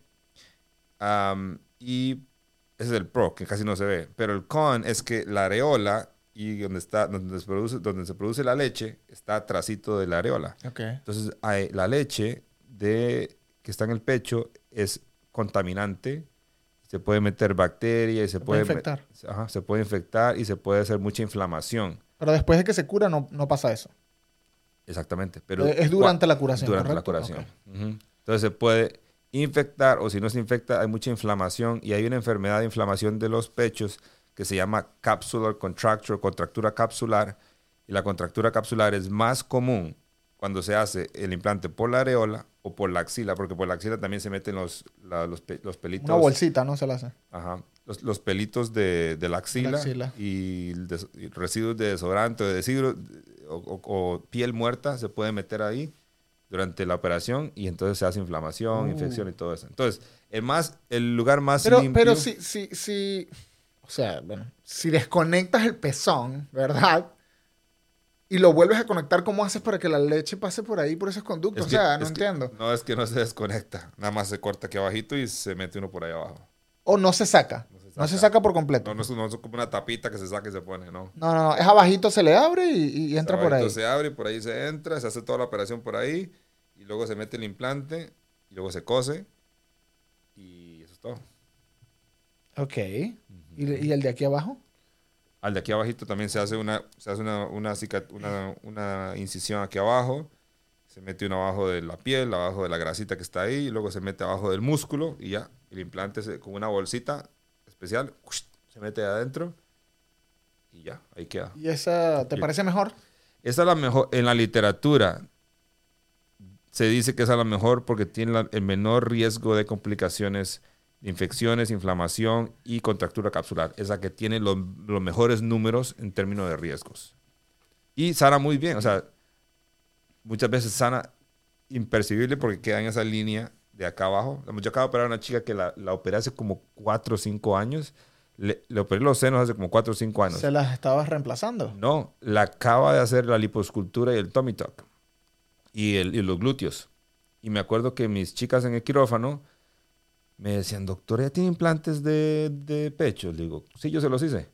um, y ese es el pro, que casi no se ve. Pero el con es que la areola y donde, está, donde, se produce, donde se produce la leche está atrásito de la areola. Ok. Entonces, hay, la leche de, que está en el pecho es contaminante. Se puede meter bacteria y se, Se puede puede, infectar. Ajá, se puede infectar y se puede hacer mucha inflamación. Pero después de que se cura no, no pasa eso. Exactamente. Pero Eh, es durante cua- la curación, Durante ¿correcto? la curación. Ok. Ujú. Entonces se puede infectar o si no se infecta hay mucha inflamación y hay una enfermedad de inflamación de los pechos que se llama capsular contracture, contractura capsular. Y la contractura capsular es más común cuando se hace el implante por la areola o por la axila, porque por la axila también se meten los, la- los, pe- los pelitos. Una bolsita, ¿no? Se la hace. Ajá. Los, los pelitos de, de la axila, axila. y, el des- y residuos de desodorante o, de residuos, o, o- o piel muerta se puede meter ahí durante la operación y entonces se hace inflamación, Uh. infección y todo eso. Entonces, el, más, el lugar más Pero, limpio... pero si, si, si, o sea, bueno, si desconectas el pezón, ¿verdad? Y lo vuelves a conectar, ¿cómo haces para que la leche pase por ahí, por esos conductos? es O que- sea, no es que- entiendo. no, es que no se desconecta. Nada más se corta aquí abajito y se mete uno por ahí abajo. O no se saca. No se No se saca. saca por completo. No, no, es, no es como una tapita que se saca y se pone, no. No, no, no. Es abajito, se le abre y, y entra por ahí. Entonces se abre y por ahí se entra, se hace toda la operación por ahí y luego se mete el implante y luego se cose y eso es todo. Ok. ¿Y, y el de aquí abajo? Al de aquí abajito también se hace una, se hace una, una, cicat- una, una incisión aquí abajo, se mete uno abajo de la piel, abajo de la grasita que está ahí y luego se mete abajo del músculo y ya, el implante se, con una bolsita especial se mete adentro y ya, ahí queda. ¿Y esa te Sí. parece mejor? Esa es la mejor, en la literatura se dice que esa es la mejor porque tiene la- el menor riesgo de complicaciones, de infecciones, inflamación y contractura capsular. Es la que tiene lo- los mejores números en términos de riesgos. Y sana muy bien, o sea, muchas veces sana impercibible porque queda en esa línea de acá abajo. Yo acabo de operar a una chica que la, la operé hace como cuatro o cinco años. Le, le operé los senos hace como cuatro o cinco años. ¿Se las estabas reemplazando? No, la acaba de hacer la liposcultura y el tummy tuck. Y, el, y los glúteos. Y me acuerdo que mis chicas en el quirófano me decían, doctor, ¿ya tiene implantes de, de pecho? Le digo, sí, yo se los hice.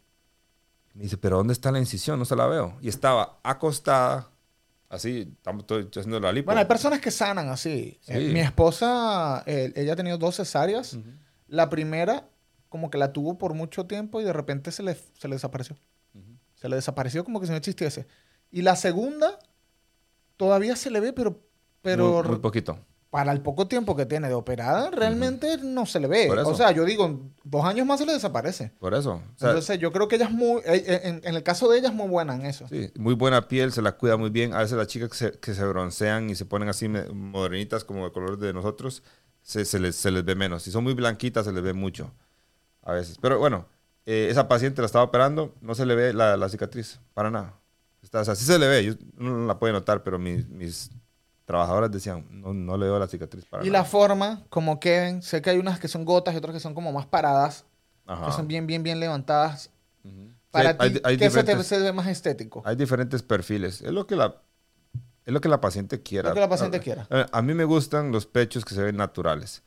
Me dice, ¿pero dónde está la incisión? No se la veo. Y estaba acostada, así, estamos estoy haciendo la lipo. Bueno, hay personas que sanan así. Sí. Eh, mi esposa, eh, ella ha tenido dos cesáreas. Uh-huh. La primera, como que la tuvo por mucho tiempo y de repente se le, se le desapareció. Uh-huh. Se le desapareció como que si no existiese. Y la segunda, todavía se le ve, pero... pero muy, muy poquito. Para el poco tiempo que tiene de operada, realmente uh-huh. no se le ve. O sea, yo digo, dos años más se le desaparece. Por eso. O sea, entonces, yo creo que ella es muy... En, en el caso de ella es muy buena en eso. Sí, muy buena piel, se la cuida muy bien. A veces las chicas que se, que se broncean y se ponen así modernitas como el color de nosotros, se, se, les, se les ve menos. Si son muy blanquitas, se les ve mucho. A veces. Pero bueno, eh, esa paciente la estaba operando, no se le ve la, la cicatriz, para nada. Está, o sea, sí se le ve, yo, uno no la puede notar, pero mis... mis trabajadoras decían, no, no le veo la cicatriz para Y nada. la forma, como queden, sé que hay unas que son gotas y otras que son como más paradas, Ajá. que son bien, bien, bien levantadas. Uh-huh. Para sí, ti, hay, hay ¿qué se te se ve más estético? Hay diferentes perfiles. Es lo que la, es lo que la paciente quiera. Lo que la paciente a, quiera. A, a mí me gustan los pechos que se ven naturales.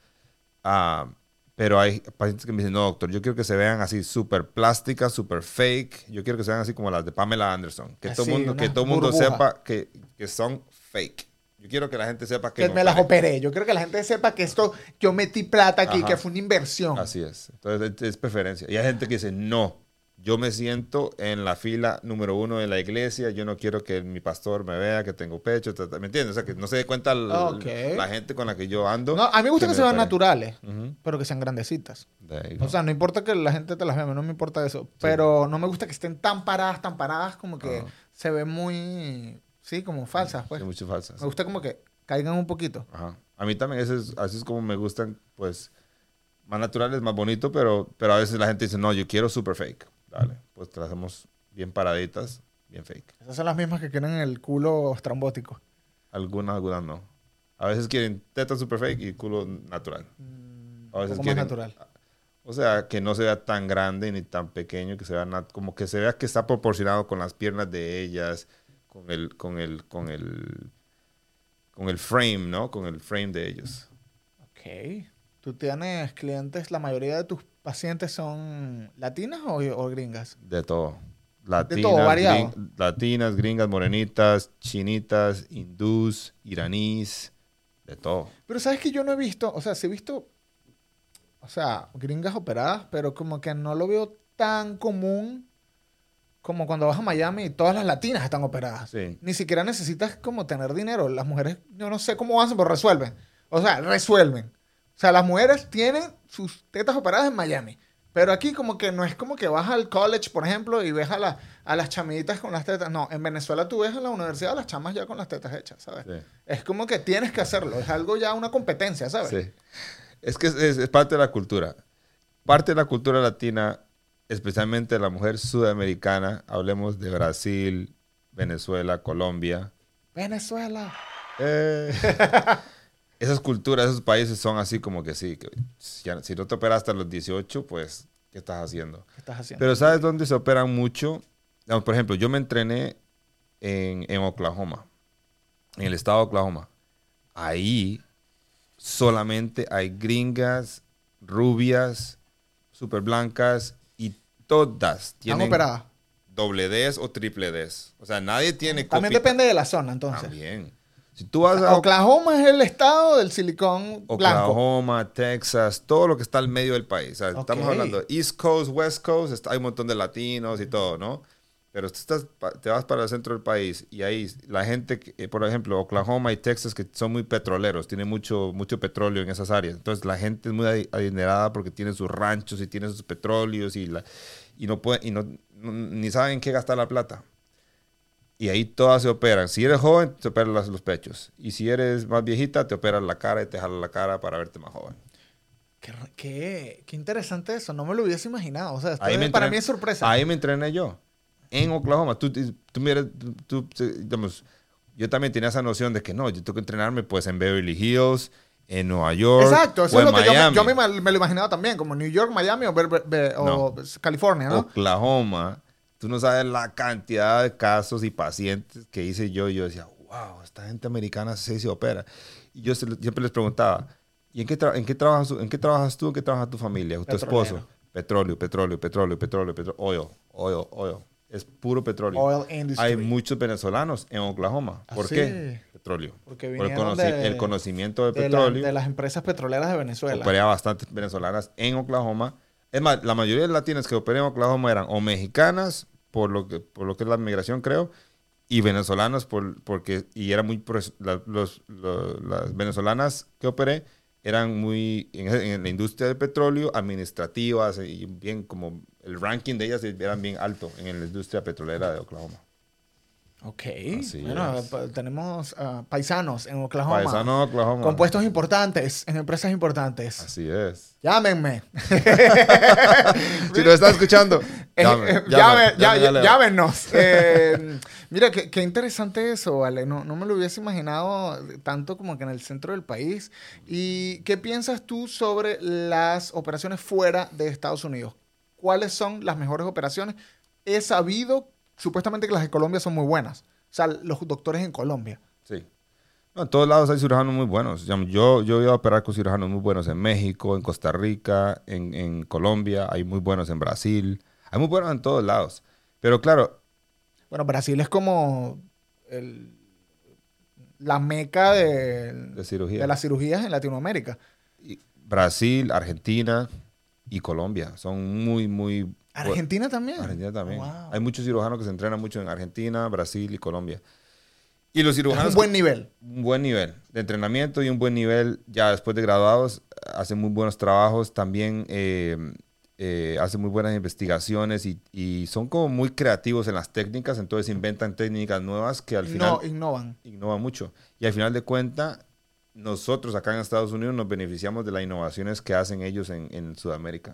Uh, pero hay pacientes que me dicen, no, doctor, yo quiero que se vean así súper plásticas, súper fake. Yo quiero que se vean así como las de Pamela Anderson. Que así, todo mundo, que todo mundo sepa que, que son fake. Yo quiero que la gente sepa que... Que me las operé. Yo quiero que la gente sepa que esto... Yo metí plata aquí, Ajá. que fue una inversión. Así es. Entonces, es, es preferencia. Y hay gente que dice, no, yo me siento en la fila número uno de la iglesia. Yo no quiero que mi pastor me vea que tengo pecho. ¿Me entiendes? O sea, que no se dé cuenta el, okay. la gente con la que yo ando. No, a mí me gusta que, que se vean naturales, uh-huh. pero que sean grandecitas. O sea, no importa que la gente te las vea, no me importa eso. Sí. Pero no me gusta que estén tan paradas, tan paradas, como que uh-huh. se ve muy... Sí, como falsas, pues. Sí, mucho falsas. Me gusta como que caigan un poquito. Ajá. A mí también eso es, así es como me gustan, pues, más naturales, más bonito, pero, pero a veces la gente dice, no, yo quiero super fake. Dale, pues te las hacemos bien paraditas, bien fake. Esas son las mismas que quieren el culo estrambótico. Algunas, algunas no. A veces quieren tetas super fake y culo natural. A veces quieren, más natural. O sea, que no se vea tan grande ni tan pequeño, que se vea nat- como que se vea que está proporcionado con las piernas de ellas, con el, con el, con el, con el frame, ¿no? Con el frame de ellos. Ok. ¿Tú tienes clientes, la mayoría de tus pacientes son latinas o, o gringas? De todo. Latinas, de todo, variado. Gring, latinas, gringas, morenitas, chinitas, hindús, iraníes, de todo. Pero sabes que yo no he visto, o sea, sí he visto, o sea, gringas operadas, pero como que no lo veo tan común como cuando vas a Miami y todas las latinas están operadas. Sí. Ni siquiera necesitas como tener dinero. Las mujeres, yo no sé cómo hacen, pero resuelven. O sea, resuelven. O sea, las mujeres tienen sus tetas operadas en Miami. Pero aquí como que no es como que vas al college, por ejemplo, y ves a, la, a las chamitas con las tetas. No, en Venezuela tú ves en la universidad a las chamas ya con las tetas hechas, ¿sabes? Sí. Es como que tienes que hacerlo. Es algo ya, una competencia, ¿sabes? Sí. Es que es, es, es parte de la cultura. Parte de la cultura latina, especialmente la mujer sudamericana, hablemos de Brasil, Venezuela, Colombia. Venezuela. Eh, esas culturas, esos países son así como que sí. Que ya, si no te operas hasta los dieciocho, pues, ¿qué estás haciendo? ¿Qué estás haciendo? Pero ¿sabes dónde se operan mucho? Por ejemplo, yo me entrené en, en Oklahoma, en el estado de Oklahoma. Ahí solamente hay gringas, rubias, súper blancas, y todas tienen operadas, doble Ds o triple Ds. O sea, nadie tiene... También copita. Depende de la zona, entonces. También. Si tú vas o sea, a... Oklahoma es el estado del silicón blanco. Oklahoma, Texas, todo lo que está al medio del país. O sea, okay. Estamos hablando de East Coast, West Coast, está, hay un montón de latinos y todo, ¿no? Pero tú estás, te vas para el centro del país y ahí la gente, eh, por ejemplo, Oklahoma y Texas, que son muy petroleros, tienen mucho, mucho petróleo en esas áreas. Entonces la gente es muy adinerada porque tiene sus ranchos y tiene sus petróleos y, la, y, no puede, y no, no, ni saben en qué gastar la plata. Y ahí todas se operan. Si eres joven, te operan los, los pechos. Y si eres más viejita, te operan la cara y te jalan la cara para verte más joven. Qué, qué, qué interesante eso. No me lo hubiese imaginado. O sea, esto es, para mí es sorpresa. Ahí me entrené yo. En Oklahoma, tú, tú, tú miras, tú, tú, digamos, yo también tenía esa noción de que no, yo tengo que entrenarme pues en Beverly Hills, en Nueva York, Exacto, eso o es en lo que yo, me, Miami. yo me, me lo imaginaba también, como New York, Miami o, Ber- Ber- o No. California, ¿no? Oklahoma. Tú no sabes la cantidad de casos y pacientes que hice yo. Y yo decía, wow, esta gente americana se, se opera. Y yo se- siempre les preguntaba, ¿y en qué, tra- en, qué trabajas, tú? ¿en qué trabajas tú? ¿En qué trabaja tu familia? ¿Tu Petrolero. esposo? Petróleo, petróleo, petróleo, petróleo, petróleo, oil, oil, oil. Es puro petróleo. Oil industry. Hay muchos venezolanos en Oklahoma. ¿Ah, ¿Por sí? qué? Petróleo. Porque Por el, vinieron conoci- de, el conocimiento del de, la- petróleo. de las empresas petroleras de Venezuela. Operé a bastantes venezolanas en Oklahoma. Es más, la mayoría de latinas que operé en Oklahoma eran o mexicanas, por lo que, por lo que es la migración, creo, y venezolanas, por, porque, y era muy, pres- la- los, los- las venezolanas que operé eran muy, en, en la industria del petróleo, administrativas, y bien como el ranking de ellas eran bien alto en la industria petrolera de Oklahoma. Ok. Así bueno, es. pa- tenemos ah, paisanos en Oklahoma. Paisano de Oklahoma. Con puestos importantes en empresas importantes. Así es. Llámenme. Si lo estás escuchando, Eh, llame, eh, llame, llame- ya- llame, llame. llámenos. Eh, mira, qué, qué interesante eso, ¿vale? No, no me lo hubiese imaginado tanto como que en el centro del país. ¿Y qué piensas tú sobre las operaciones fuera de Estados Unidos? ¿Cuáles son las mejores operaciones? He sabido, supuestamente, que las de Colombia son muy buenas. O sea, los doctores en Colombia. Sí. No, en todos lados hay cirujanos muy buenos. Yo, yo, yo he ido a operar con cirujanos muy buenos en México, en Costa Rica, en, en Colombia. Hay muy buenos en Brasil. Hay muy buenos en todos lados. Pero claro, Bueno, Brasil es como el- la meca de, de cirugía. de las cirugías en Latinoamérica. Y Brasil, Argentina y Colombia son muy, muy... bu- Argentina también. Argentina también. Wow. Hay muchos cirujanos que se entrenan mucho en Argentina, Brasil y Colombia. Y los Es cirujanos... un buen que- nivel. un buen nivel de entrenamiento y un buen nivel ya después de graduados. Hacen muy buenos trabajos. También eh, eh, hacen muy buenas investigaciones y, y son como muy creativos en las técnicas. Entonces inventan técnicas nuevas que al final No, innovan. innovan mucho. Y al final de cuentas, nosotros acá en Estados Unidos nos beneficiamos de las innovaciones que hacen ellos en, en Sudamérica.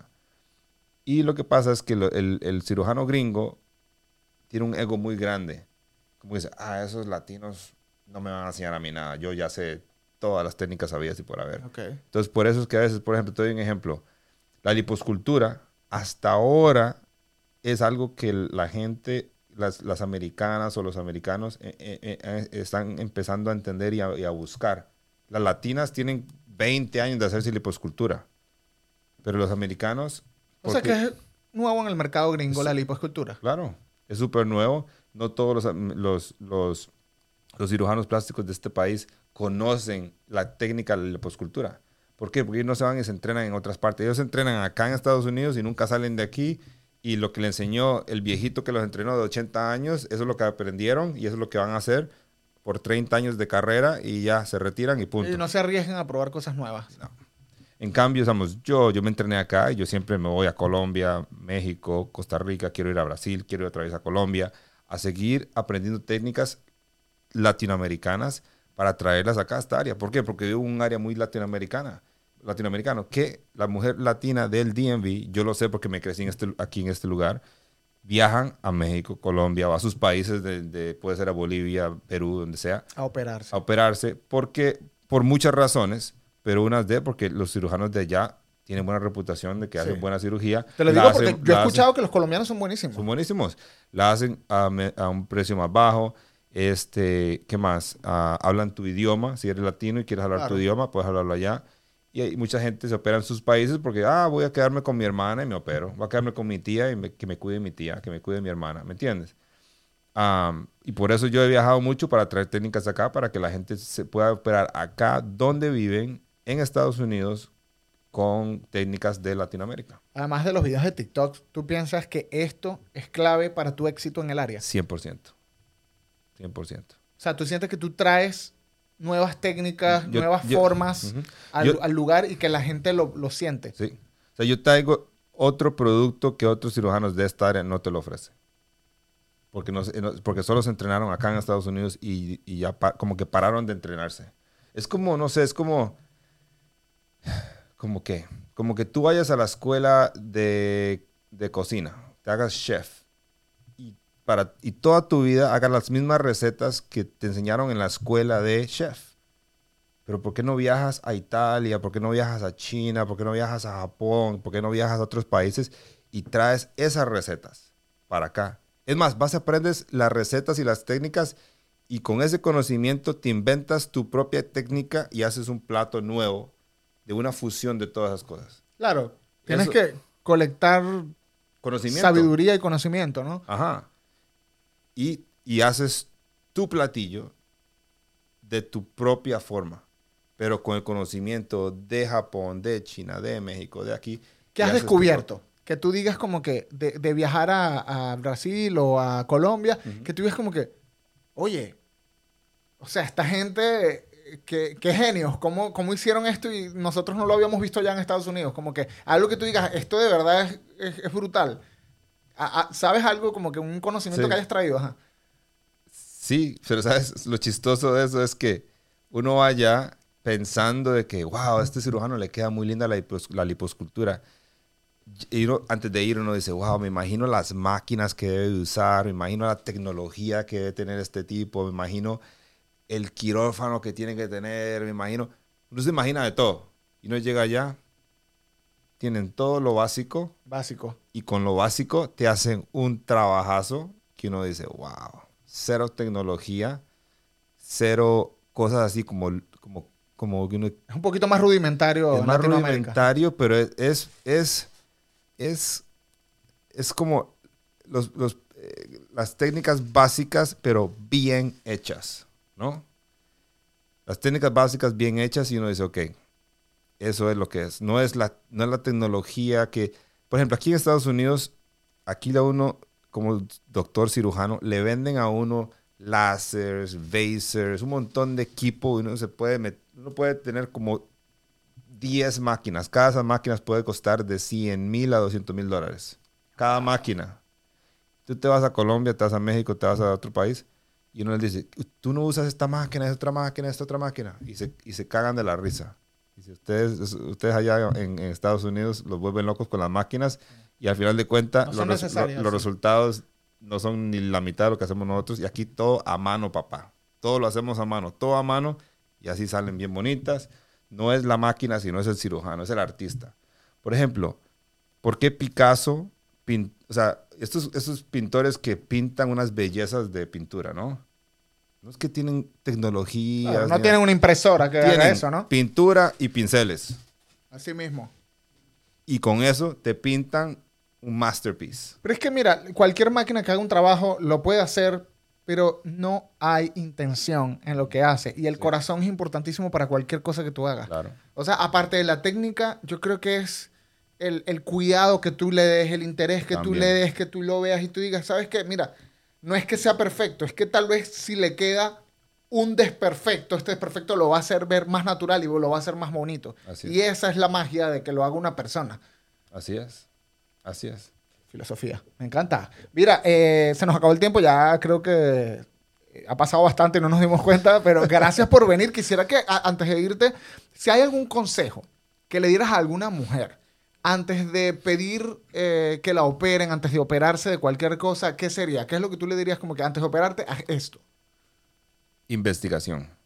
Y lo que pasa es que lo- el, el cirujano gringo tiene un ego muy grande. Como dice, ah, esos latinos no me van a enseñar a mí nada. Yo ya sé todas las técnicas habidas y por haber. Ok. Entonces, por eso es que a veces, por ejemplo, te doy un ejemplo. La liposcultura, hasta ahora, es algo que la gente, las, las americanas o los americanos, eh, eh, eh, están empezando a entender y a, y a buscar. Las latinas tienen veinte años de hacerse liposcultura. Pero los americanos... O sea porque- que es nuevo en el mercado gringo la lipoescultura. Claro, es súper nuevo. No todos los, los, los, los cirujanos plásticos de este país conocen la técnica de la liposcultura. ¿Por qué? Porque ellos no se van y se entrenan en otras partes. Ellos se entrenan acá en Estados Unidos y nunca salen de aquí. Y lo que le enseñó el viejito que los entrenó de ochenta años, eso es lo que aprendieron y eso es lo que van a hacer por treinta años de carrera y ya se retiran y punto. Y no se arriesgan a probar cosas nuevas. En cambio, digamos, yo, yo me entrené acá y yo siempre me voy a Colombia, México, Costa Rica, quiero ir a Brasil, quiero ir otra vez a Colombia, a seguir aprendiendo técnicas latinoamericanas para traerlas acá a esta área. ¿Por qué? Porque vivo en un área muy latinoamericana, latinoamericano, que la mujer latina del D M V, yo lo sé porque me crecí en este, aquí en este lugar, viajan a México, Colombia o a sus países, de, de- puede ser a Bolivia, Perú, donde sea, A operarse. a operarse, porque por muchas razones, pero unas de porque los cirujanos de allá tienen buena reputación de que hacen Sí. buena cirugía. Te lo la digo porque hacen- yo he la hacen- escuchado que los colombianos son buenísimos. son buenísimos. La hacen a, me- a un precio más bajo. Este, ¿qué más? Ah, hablan tu idioma. Si eres latino y quieres hablar Claro. tu idioma, puedes hablarlo allá. Y hay mucha gente se opera en sus países porque, ah, voy a quedarme con mi hermana y me opero. Voy a quedarme con mi tía y me- que me cuide mi tía, que me cuide mi hermana. ¿Me entiendes? Am, y por eso yo he viajado mucho para traer técnicas acá, para que la gente se pueda operar acá donde viven, en Estados Unidos, con técnicas de Latinoamérica. Además de los videos de TikTok, ¿tú piensas que esto es clave para tu éxito en el área? cien por ciento. cien por ciento. O sea, ¿tú sientes que tú traes nuevas técnicas, Yo- nuevas yo- formas Ujú. al, Yo- al lugar y que la gente lo, lo siente? Sí. O sea, yo traigo otro producto que otros cirujanos de esta área no te lo ofrecen. Porque, no, se- no- porque solo se entrenaron acá en Estados Unidos y, y ya pa- como que pararon de entrenarse. Es como, no sé, es como... Como que, como que tú vayas a la escuela de, de cocina, te hagas chef y para, y toda tu vida hagas las mismas recetas que te enseñaron en la escuela de chef. Pero ¿por qué no viajas a Italia? ¿Por qué no viajas a China? ¿Por qué no viajas a Japón? ¿Por qué no viajas a otros países y traes esas recetas para acá? Es más, vas a aprendes las recetas y las técnicas y con ese conocimiento te inventas tu propia técnica y haces un plato nuevo de una fusión de todas esas cosas. Claro, tienes Eso- que colectar Conocimiento. sabiduría y conocimiento, ¿no? Ajá. Y, y haces tu platillo de tu propia forma, pero con el conocimiento de Japón, de China, de México, de aquí. ¿Qué y has haces tu descubierto? Que tú digas como que de, de viajar a, a Brasil o a Colombia, Ujú. que tú digas como que, oye, o sea, esta gente, eh, qué, qué genios, ¿cómo, cómo hicieron esto y nosotros no lo habíamos visto ya en Estados Unidos? Como que algo que tú digas, esto de verdad es, es- es brutal. A- a- ¿Sabes algo como que un conocimiento Sí. que hayas traído? Ajá. Sí, pero sabes, lo chistoso de eso es que uno va allá pensando de que, wow, a este cirujano le queda muy linda la, lipos- la liposcultura. Y uno, antes de ir uno dice, wow, me imagino las máquinas que debe de usar, me imagino la tecnología que debe tener este tipo, me imagino el quirófano que tiene que tener, me imagino. Uno se imagina de todo. Y uno llega allá, tienen todo lo básico Básico. y con lo básico te hacen un trabajazo que uno dice, wow, cero tecnología, cero cosas así como, como, como que uno Es un poquito más rudimentario es en más Latinoamérica. rudimentario, pero es, es, es, es, es como los, los, eh, las técnicas básicas, pero bien hechas, ¿no? Las técnicas básicas bien hechas y uno dice, ok, eso es lo que es. No es la, no es la tecnología que, por ejemplo, aquí en Estados Unidos, aquí a uno, como doctor cirujano, le venden a uno láseres, vasers, un montón de equipo y uno se puede, met- uno puede tener como diez máquinas. Cada esas máquinas puede costar de cien mil a doscientos mil dólares. Cada máquina. Tú te vas a Colombia, te vas a México, te vas a otro país y uno les dice, tú no usas esta máquina, es otra máquina, es otra máquina. Y se, y se cagan de la risa. Y si ustedes, ustedes allá en, en Estados Unidos los vuelven locos con las máquinas y al final de cuentas No los, son res- necesarias, lo- los sí. resultados no son ni la mitad de lo que hacemos nosotros. Y aquí todo a mano, papá. Todo lo hacemos a mano, todo a mano y así salen bien bonitas. No es la máquina, sino es el cirujano, es el artista. Por ejemplo, ¿por qué Picasso, pin- o sea, estos, estos pintores que pintan unas bellezas de pintura, ¿no? No es que tienen tecnologías, Claro, no ni tienen nada. una impresora que haga Tienen eso, ¿no? pintura y pinceles. Así mismo. Y con eso te pintan un masterpiece. Pero es que mira, cualquier máquina que haga un trabajo lo puede hacer, pero no hay intención en lo que hace. Y el Sí. corazón es importantísimo para cualquier cosa que tú hagas. Claro. O sea, aparte de la técnica, yo creo que es el, el cuidado que tú le des, el interés que tú También. le des, que tú lo veas y tú digas, ¿sabes qué? Mira, no es que sea perfecto, es que tal vez si le queda un desperfecto, este desperfecto lo va a hacer ver más natural y lo va a hacer más bonito. Así Y es. esa es la magia de que lo haga una persona. Así es. Así es. Filosofía. Me encanta. Mira, eh, se nos acabó el tiempo. Ya creo que eh, ha pasado bastante y no nos dimos cuenta. Pero gracias por venir. Quisiera que a- antes de irte, si hay algún consejo que le dieras a alguna mujer antes de pedir eh, que la operen, antes de operarse de cualquier cosa, ¿qué sería? ¿Qué es lo que tú le dirías como que antes de operarte, haz esto? Investigación.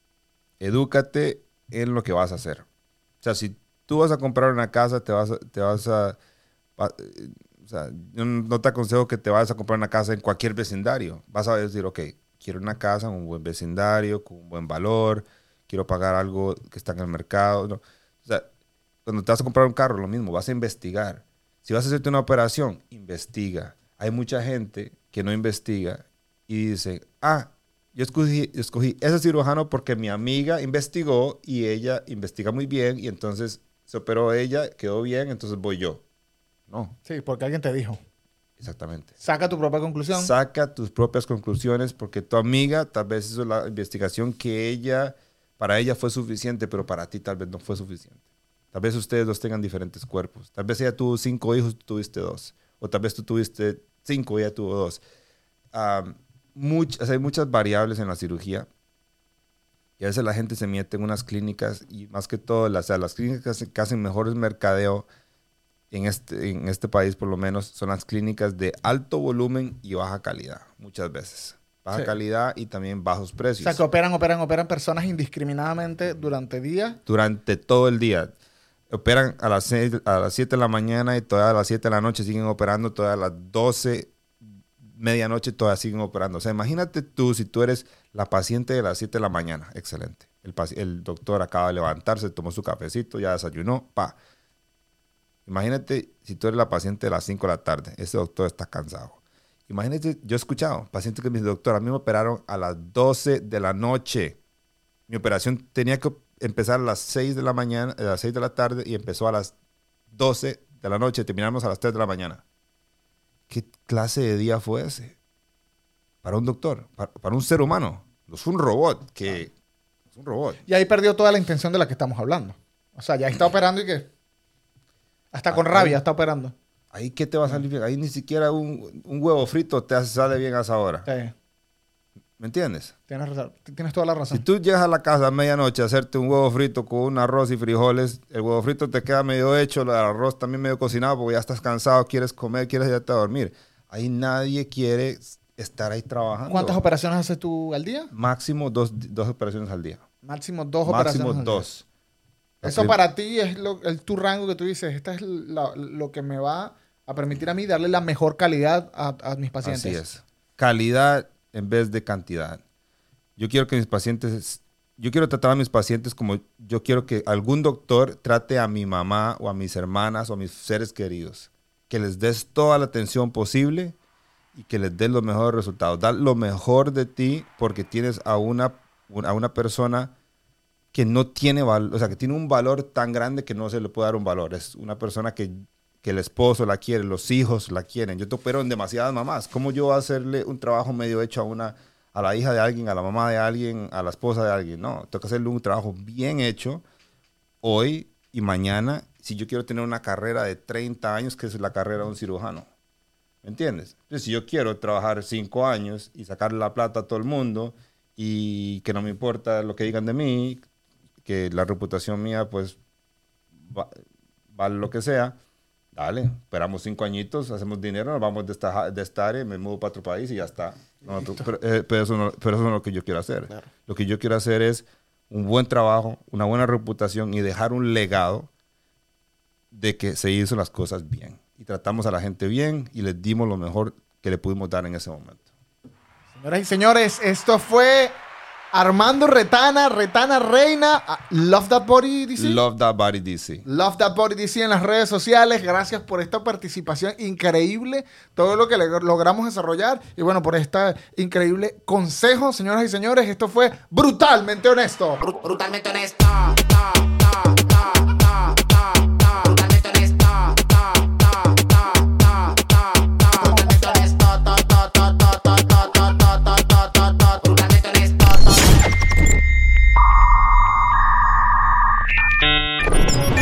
Edúcate en lo que vas a hacer. O sea, si tú vas a comprar una casa, te vas a, te vas a, va- eh, o sea, yo no te aconsejo que te vayas a comprar una casa en cualquier vecindario. Vas a decir, ok, quiero una casa en un buen vecindario, con un buen valor, quiero pagar algo que está en el mercado. ¿No? O sea, cuando te vas a comprar un carro, lo mismo, vas a investigar. Si vas a hacerte una operación, investiga. Hay mucha gente que no investiga y dice, ah, yo escogí, escogí ese cirujano porque mi amiga investigó y ella investiga muy bien y entonces se operó ella, quedó bien, entonces voy yo. No, Sí, porque alguien te dijo. exactamente. Saca tu propia conclusión. Saca tus propias conclusiones porque tu amiga tal vez hizo la investigación que ella, para ella fue suficiente, pero para ti tal vez no fue suficiente. Tal vez ustedes dos tengan diferentes cuerpos. Tal vez ella tuvo cinco hijos, tú tuviste dos. O tal vez tú tuviste cinco y ella tuvo dos. Um, much- o sea, hay muchas variables en la cirugía. Y a veces la gente se mete en unas clínicas y más que todo, las, o sea, las clínicas que hacen mejores mercadeo en este, en este país por lo menos, son las clínicas de alto volumen y baja calidad, muchas veces. Baja sí. calidad y también bajos precios. O sea, que operan, operan, operan personas indiscriminadamente durante día. Durante todo el día. Operan a las, seis, a las siete de la mañana y todavía a las siete de la noche siguen operando, todavía a las doce, medianoche todavía siguen operando. O sea, imagínate tú si tú eres la paciente de las siete de la mañana. Excelente. El, el doctor acaba de levantarse, tomó su cafecito, ya desayunó, pa. Imagínate si tú eres la paciente de las cinco de la tarde. Ese doctor está cansado. Imagínate, yo he escuchado pacientes que me dicen, doctor, a mí me operaron a las doce de la noche. Mi operación tenía que empezar a las seis de la mañana, a las seis de la tarde y empezó a las doce de la noche. Terminamos a las tres de la mañana. ¿Qué clase de día fue ese? Para un doctor, para, para un ser humano. No es un robot, que es un robot. Y ahí perdió toda la intención de la que estamos hablando. O sea, ya está operando y que hasta con ahí, rabia está operando. Ahí qué te va a salir bien. Ahí ni siquiera un, un huevo frito te sale bien a esa hora. Sí. ¿Me entiendes? Tienes, tienes toda la razón. Si tú llegas a la casa a medianoche a hacerte un huevo frito con un arroz y frijoles, el huevo frito te queda medio hecho, el arroz también medio cocinado porque ya estás cansado, quieres comer, quieres irte a dormir. Ahí nadie quiere estar ahí trabajando. ¿Cuántas operaciones haces tú al día? Máximo dos, dos operaciones al día. Máximo dos Máximo operaciones al dos. día. Eso para ti es lo, el, tu rango que tú dices. Esta es la, lo que me va a permitir a mí darle la mejor calidad a, a mis pacientes. Así es. Calidad en vez de cantidad. Yo quiero que mis pacientes, yo quiero tratar a mis pacientes como yo quiero que algún doctor trate a mi mamá o a mis hermanas o a mis seres queridos. Que les des toda la atención posible y que les des los mejores resultados. Da lo mejor de ti porque tienes a una, a una persona que no tiene valor, o sea, que tiene un valor tan grande que no se le puede dar un valor. Es una persona que, que el esposo la quiere, los hijos la quieren. Yo te opero en demasiadas mamás. ¿Cómo yo voy a hacerle un trabajo medio hecho a una, a la hija de alguien, a la mamá de alguien, a la esposa de alguien? No, tengo que hacerle un trabajo bien hecho hoy y mañana si yo quiero tener una carrera de treinta años, que es la carrera de un cirujano. ¿Me entiendes? Entonces, si yo quiero trabajar cinco años y sacarle la plata a todo el mundo y que no me importa lo que digan de mí, que la reputación mía, pues, va, vale lo que sea, dale, esperamos cinco añitos, hacemos dinero, nos vamos de esta, de esta área, me muevo para otro país y ya está. No, tú, pero, eh, pero, eso no, pero eso no es lo que yo quiero hacer. Claro. Lo que yo quiero hacer es un buen trabajo, una buena reputación y dejar un legado de que se hizo las cosas bien. Y tratamos a la gente bien y les dimos lo mejor que le pudimos dar en ese momento. Señoras y señores, esto fue Armando Retana, Retana Reina. Love That Body D C. Love That Body D C. Love That Body D C en las redes sociales. Gracias por esta participación increíble. Todo lo que logramos desarrollar. Y bueno, por este increíble consejo, señoras y señores. Esto fue Brutalmente Honesto. Br- brutalmente Honesto. No, no, no, no, no. Brutalmente Honesto. No, no, no, no, no. Brutalmente Honesto. To, to, to, to, to, to, to, to, to, to. Brutalmente Honesto.